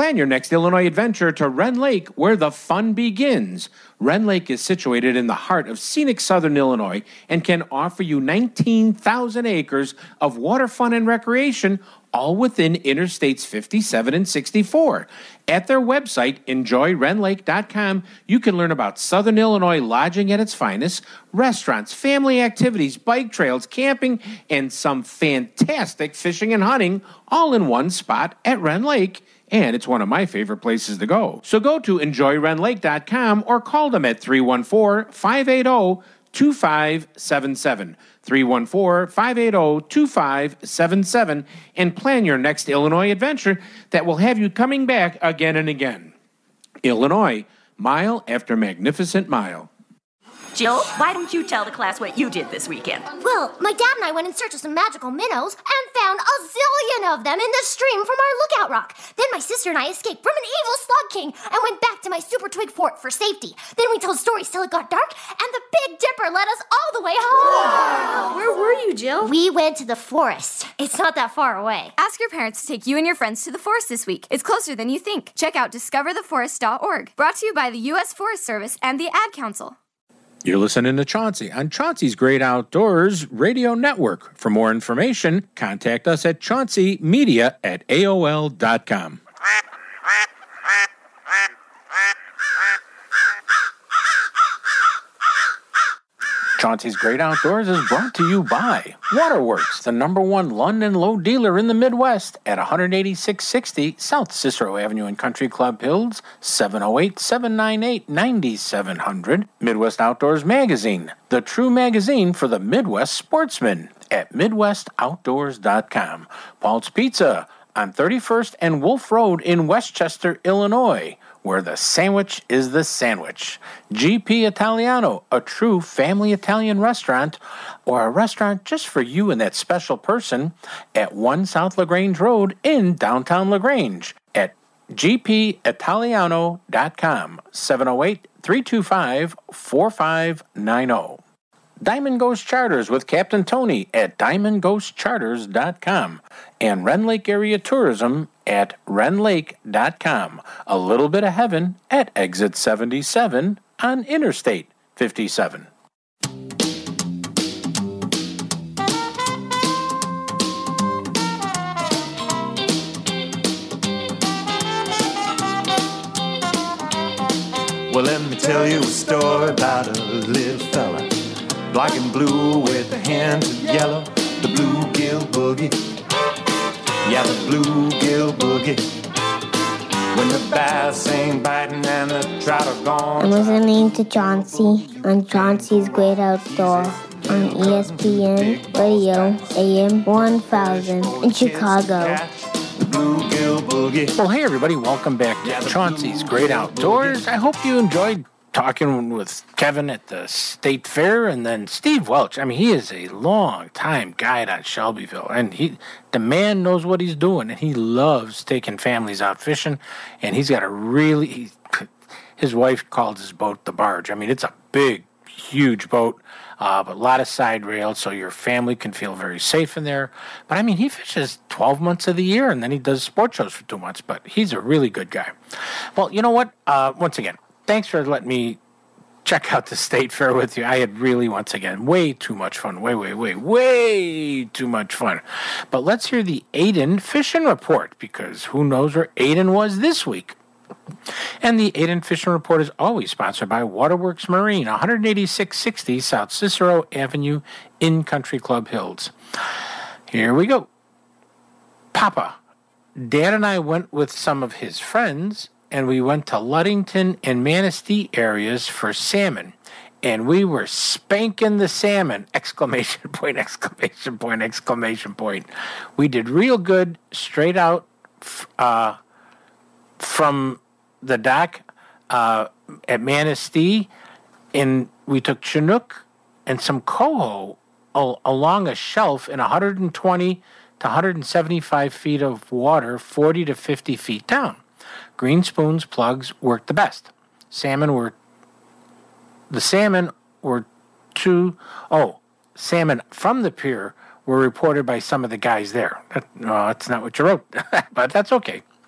Plan your next Illinois adventure to Ren Lake, where the fun begins. Ren Lake is situated in the heart of scenic southern Illinois and can offer you nineteen thousand acres of water fun and recreation, all within Interstates fifty-seven and sixty-four. At their website, enjoy ren lake dot com, you can learn about Southern Illinois lodging at its finest, restaurants, family activities, bike trails, camping, and some fantastic fishing and hunting, all in one spot at Ren Lake. And it's one of my favorite places to go. So go to enjoy ren lake dot com or call them at three one four, five eight zero, two five seven seven. three one four, five eight zero, two five seven seven and plan your next Illinois adventure that will have you coming back again and again. Illinois, mile after magnificent mile. Jill, why don't you tell the class what you did this weekend? Well, my dad and I went in search of some magical minnows and found a zillion of them in the stream from our lookout rock. Then my sister and I escaped from an evil slug king and went back to my super twig fort for safety. Then we told stories till it got dark, and the Big Dipper led us all the way home. Wow. Where were you, Jill? We went to the forest. It's not that far away. Ask your parents to take you and your friends to the forest this week. It's closer than you think. Check out discover the forest dot org. Brought to you by the U S Forest Service and the Ad Council. You're listening to Chauncey on Chauncey's Great Outdoors Radio Network. For more information, contact us at chauncey media at A O L dot com. Chauncey's Great Outdoors is brought to you by Waterworks, the number one London low dealer in the Midwest at one eighty-six sixty South Cicero Avenue in Country Club Hills, seven oh eight, seven nine eight, nine seven zero zero. Midwest Outdoors Magazine, the true magazine for the Midwest sportsman at midwest outdoors dot com. Paul's Pizza on thirty-first and Wolf Road in Westchester, Illinois, where the sandwich is the sandwich. G P Italiano, a true family Italian restaurant, or a restaurant just for you and that special person at one South LaGrange Road in downtown LaGrange at g p italiano dot com, seven oh eight, three two five, four five nine zero. Diamond Ghost Charters with Captain Tony at diamond ghost charters dot com and Ren Lake Area Tourism at ren lake dot com. A little bit of heaven at exit seventy-seven on Interstate fifty-seven. Well, let me tell you a story about a little fella, black and blue with the hands of yellow, the bluegill boogie. Yeah, the bluegill boogie. When the bass ain't biting and the trout are gone. I'm listening to Chauncey on Chauncey's Great Outdoor on E S P N Radio A M one thousand in Chicago. Well, hey, everybody. Welcome back to Chauncey's Great Outdoors. I hope you enjoyed talking with Kevin at the State Fair, and then Steve Welch. I mean, he is a long-time guide on Shelbyville, and he, the man knows what he's doing, and he loves taking families out fishing, and he's got a really, he, his wife called his boat the Barge. I mean, it's a big, huge boat, uh, but a lot of side rails, so your family can feel very safe in there. But, I mean, he fishes twelve months of the year, and then he does sport shows for two months, but he's a really good guy. Well, you know what? Uh, once again, thanks for letting me check out the State Fair with you. I had really, once again, way too much fun. Way, way, way, way too much fun. But let's hear the Aiden Fishing Report, because who knows where Aiden was this week. And the Aiden Fishing Report is always sponsored by Waterworks Marine, one eighty-six sixty South Cicero Avenue in Country Club Hills. Here we go. Papa, Dad and I went with some of his friends, and we went to Ludington and Manistee areas for salmon. And we were spanking the salmon! Exclamation point, exclamation point, exclamation point. We did real good straight out uh, from the dock uh, at Manistee. And we took Chinook and some coho al- along a shelf in one hundred twenty to one hundred seventy-five feet of water, forty to fifty feet down. Green spoons, plugs worked the best. Salmon were, the salmon were two, oh, salmon from the pier were reported by some of the guys there. That, no, that's not what you wrote, but that's okay.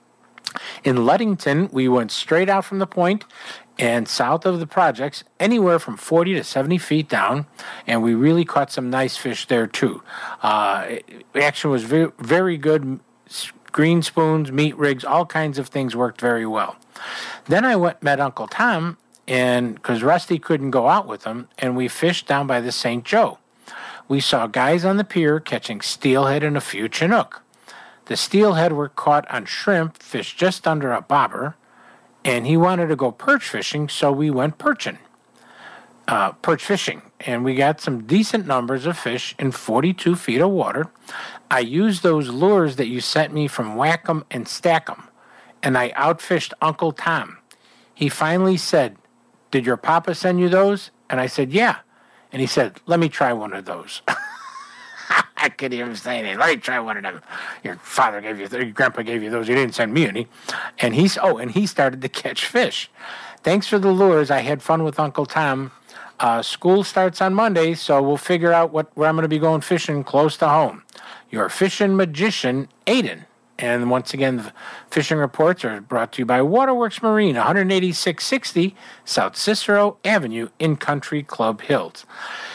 In Ludington, we went straight out from the point and south of the projects, anywhere from forty to seventy feet down, and we really caught some nice fish there too. Uh, action was very, very good. Green spoons, meat rigs, all kinds of things worked very well. Then I went met Uncle Tom, and because Rusty couldn't go out with him, and we fished down by the Saint Joe. We saw guys on the pier catching steelhead and a few chinook. The steelhead were caught on shrimp, fished just under a bobber, and he wanted to go perch fishing, so we went perching, uh, perch fishing, and we got some decent numbers of fish in forty-two feet of water. I used those lures that you sent me from Whack-'em and Stack-'em, and I outfished Uncle Tom. He finally said, "Did your papa send you those?" And I said, "Yeah." And he said, "Let me try one of those." I couldn't even say anything. Let me try one of them. Your father gave you, your grandpa gave you those. He didn't send me any. And he's, oh, and he started to catch fish. Thanks for the lures. I had fun with Uncle Tom. Uh, school starts on Monday, so we'll figure out what where I'm going to be going fishing close to home. Your fishing magician, Aiden. And once again, the fishing reports are brought to you by Waterworks Marine, one eighty-six sixty South Cicero Avenue in Country Club Hills.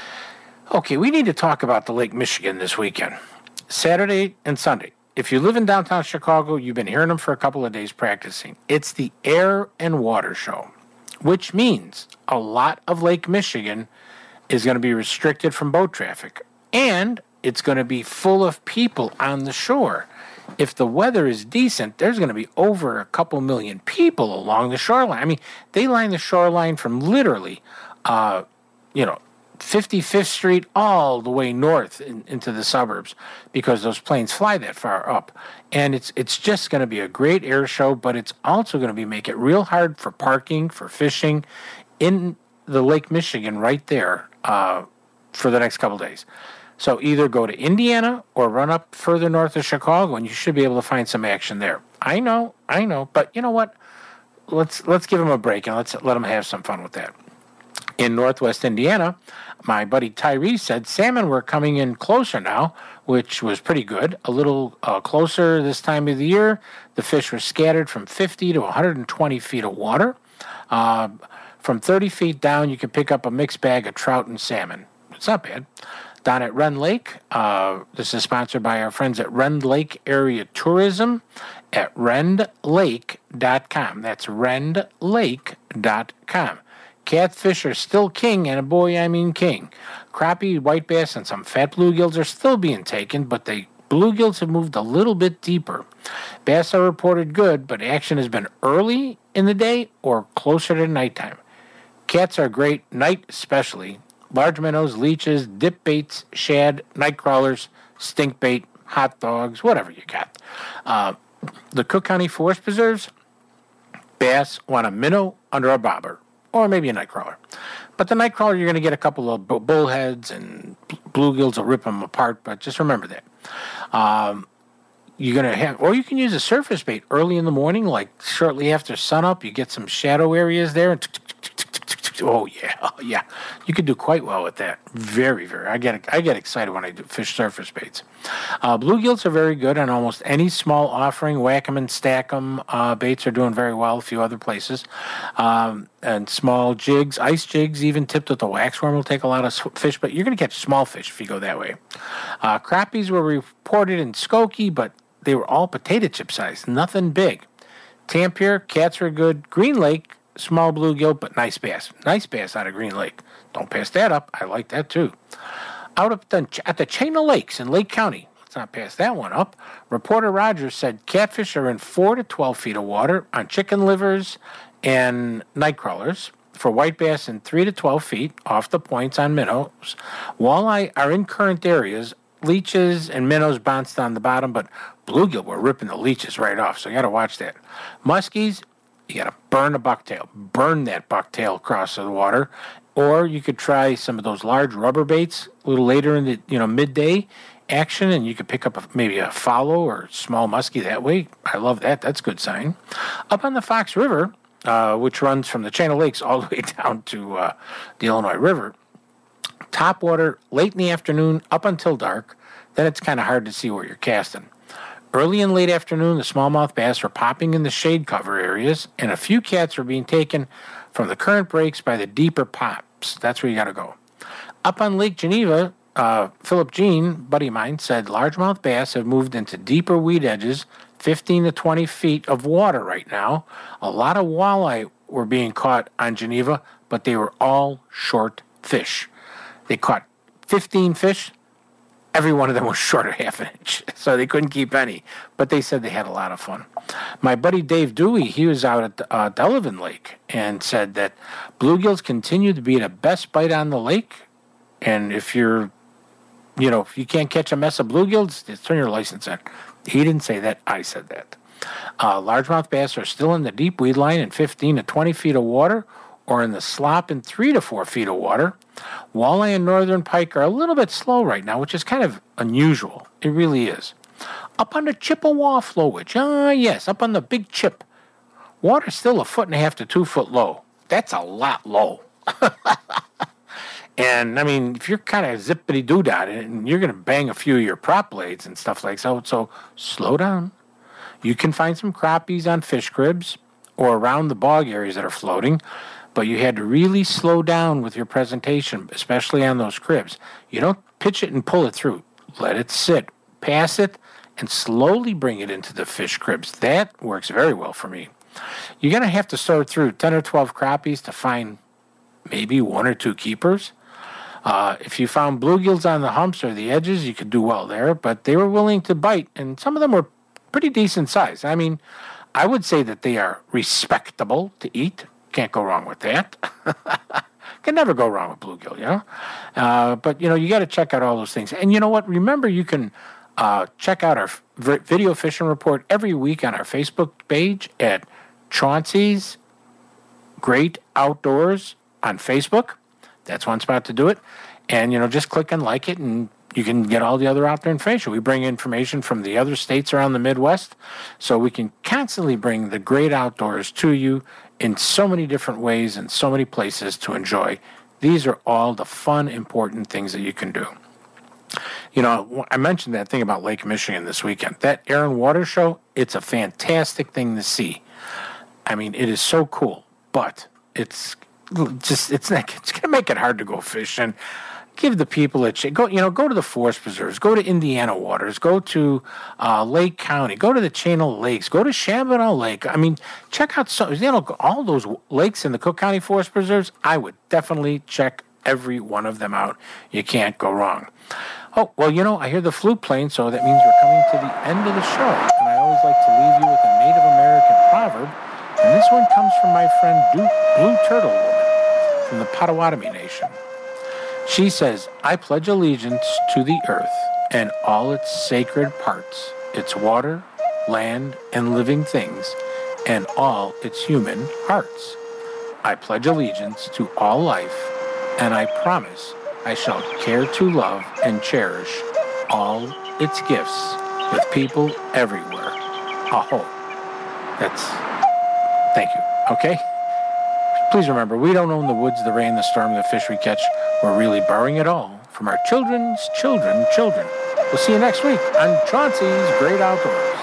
Okay, we need to talk about the Lake Michigan this weekend, Saturday and Sunday. If you live in downtown Chicago, you've been hearing them for a couple of days practicing. It's the Air and Water Show, which means a lot of Lake Michigan is going to be restricted from boat traffic, and it's going to be full of people on the shore. If the weather is decent, there's going to be over a couple million people along the shoreline. I mean, they line the shoreline from literally, uh, you know, fifty-fifth Street all the way north in, into the suburbs because those planes fly that far up. And it's it's just going to be a great air show, but it's also going to be make it real hard for parking, for fishing in the Lake Michigan right there uh, for the next couple days. So either go to Indiana or run up further north of Chicago, and you should be able to find some action there. I know, I know, but you know what? Let's let's give them a break and let's let them have some fun with that. In northwest Indiana, my buddy Tyree said salmon were coming in closer now, which was pretty good. A little uh, closer this time of the year. The fish were scattered from fifty to one hundred twenty feet of water. Uh, from thirty feet down, you can pick up a mixed bag of trout and salmon. It's not bad. Down at Rend Lake, uh, this is sponsored by our friends at Rend Lake Area Tourism at rend lake dot com. That's rend lake dot com. Catfish are still king, and boy, I mean king. Crappie, white bass, and some fat bluegills are still being taken, but the bluegills have moved a little bit deeper. Bass are reported good, but action has been early in the day or closer to nighttime. Cats are great, night especially. Large minnows, leeches, dip baits, shad, night crawlers, stink bait, hot dogs, whatever you got. Uh, the Cook County Forest Preserves, bass want a minnow under a bobber. Or maybe a nightcrawler. But the nightcrawler, you're going to get a couple of bullheads and bluegills will rip them apart, but just remember that. Um, you're going to have, or you can use a surface bait early in the morning, like shortly after sunup. You get some shadow areas there. And oh, yeah, oh, yeah. You could do quite well with that. Very, very. I get I get excited when I do fish surface baits. Uh, bluegills are very good on almost any small offering. Whack 'em and Stack 'em uh, baits are doing very well. A few other places. Um, and small jigs, ice jigs, even tipped with a waxworm will take a lot of fish, but you're going to catch small fish if you go that way. Uh, crappies were reported in Skokie, but they were all potato chip size, nothing big. Tampier, cats were good. Green Lake, small bluegill, but nice bass. Nice bass out of Green Lake. Don't pass that up. I like that too. Out at the, at the chain of lakes in Lake County, let's not pass that one up. Reporter Rogers said catfish are in four to twelve feet of water on chicken livers and night crawlers. For white bass in three to twelve feet off the points on minnows. Walleye are in current areas. Leeches and minnows bounced on the bottom, but bluegill were ripping the leeches right off, so you got to watch that. Muskies, you got to burn a bucktail. Burn that bucktail across the water. Or you could try some of those large rubber baits a little later in the you know midday action, and you could pick up a, maybe a follow or small muskie that way. I love that. That's a good sign. Up on the Fox River, uh, which runs from the Chain of Lakes all the way down to uh, the Illinois River, top water late in the afternoon up until dark. Then it's kind of hard to see where you're casting. Early and late afternoon, the smallmouth bass were popping in the shade cover areas, and a few cats were being taken from the current breaks by the deeper pops. That's where you got to go. Up on Lake Geneva, uh, Philip Jean, buddy of mine, said largemouth bass have moved into deeper weed edges, fifteen to twenty feet of water right now. A lot of walleye were being caught on Geneva, but they were all short fish. They caught fifteen fish. Every one of them was short of half an inch, so they couldn't keep any. But they said they had a lot of fun. My buddy Dave Dewey, he was out at uh, Delavan Lake and said that bluegills continue to be the best bite on the lake. And if you're, you know, if you can't catch a mess of bluegills, just turn your license in. He didn't say that. I said that. Uh, largemouth bass are still in the deep weed line in fifteen to twenty feet of water, or in the slop in three to four feet of water. Walleye and northern pike are a little bit slow right now, which is kind of unusual. It really is. Up on the Chippewa flowage, ah, yes, up on the big chip, water's still a foot and a half to two foot low. That's a lot low. And, I mean, if you're kind of zippity-doo-dah, and you're going to bang a few of your prop blades and stuff like so, so slow down. You can find some crappies on fish cribs or around the bog areas that are floating, but you had to really slow down with your presentation, especially on those cribs. You don't pitch it and pull it through. Let it sit, pass it, and slowly bring it into the fish cribs. That works very well for me. You're going to have to sort through ten or twelve crappies to find maybe one or two keepers. Uh, if you found bluegills on the humps or the edges, you could do well there, but they were willing to bite, and some of them were pretty decent size. I mean, I would say that they are respectable to eat. Can't go wrong with that. Can never go wrong with bluegill, you know? Uh, but, you know, you got to check out all those things. And you know what? Remember, you can uh, check out our v- video fishing report every week on our Facebook page at Chauncey's Great Outdoors on Facebook. That's one spot to do it. And, you know, just click and like it, and you can get all the other out there information. We bring information from the other states around the Midwest, so we can constantly bring the great outdoors to you in so many different ways and so many places to enjoy. These are all the fun, important things that you can do. You know, I mentioned that thing about Lake Michigan this weekend. That Air and Water Show, it's a fantastic thing to see. I mean, it is so cool, but it's just, it's not, it's going to make it hard to go fishing. Give the people a chance. Go, you know, go to the forest preserves. Go to Indiana Waters. Go to uh, Lake County. Go to the Chain of Lakes. Go to Shambhala Lake. I mean, check out some, you know, all those lakes in the Cook County Forest Preserves. I would definitely check every one of them out. You can't go wrong. Oh, well, you know, I hear the flute playing, so that means we're coming to the end of the show. And I always like to leave you with a Native American proverb. And this one comes from my friend Duke Blue Turtle Woman from the Potawatomi Nation. She says, I pledge allegiance to the earth and all its sacred parts, its water, land, and living things, and all its human hearts. I pledge allegiance to all life, and I promise I shall care to love and cherish all its gifts with people everywhere. Aho. That's, thank you, okay? Please remember, we don't own the woods, the rain, the storm, the fish we catch. We're really borrowing it all from our children's children, children. We'll see you next week on Chauncey's Great Outdoors.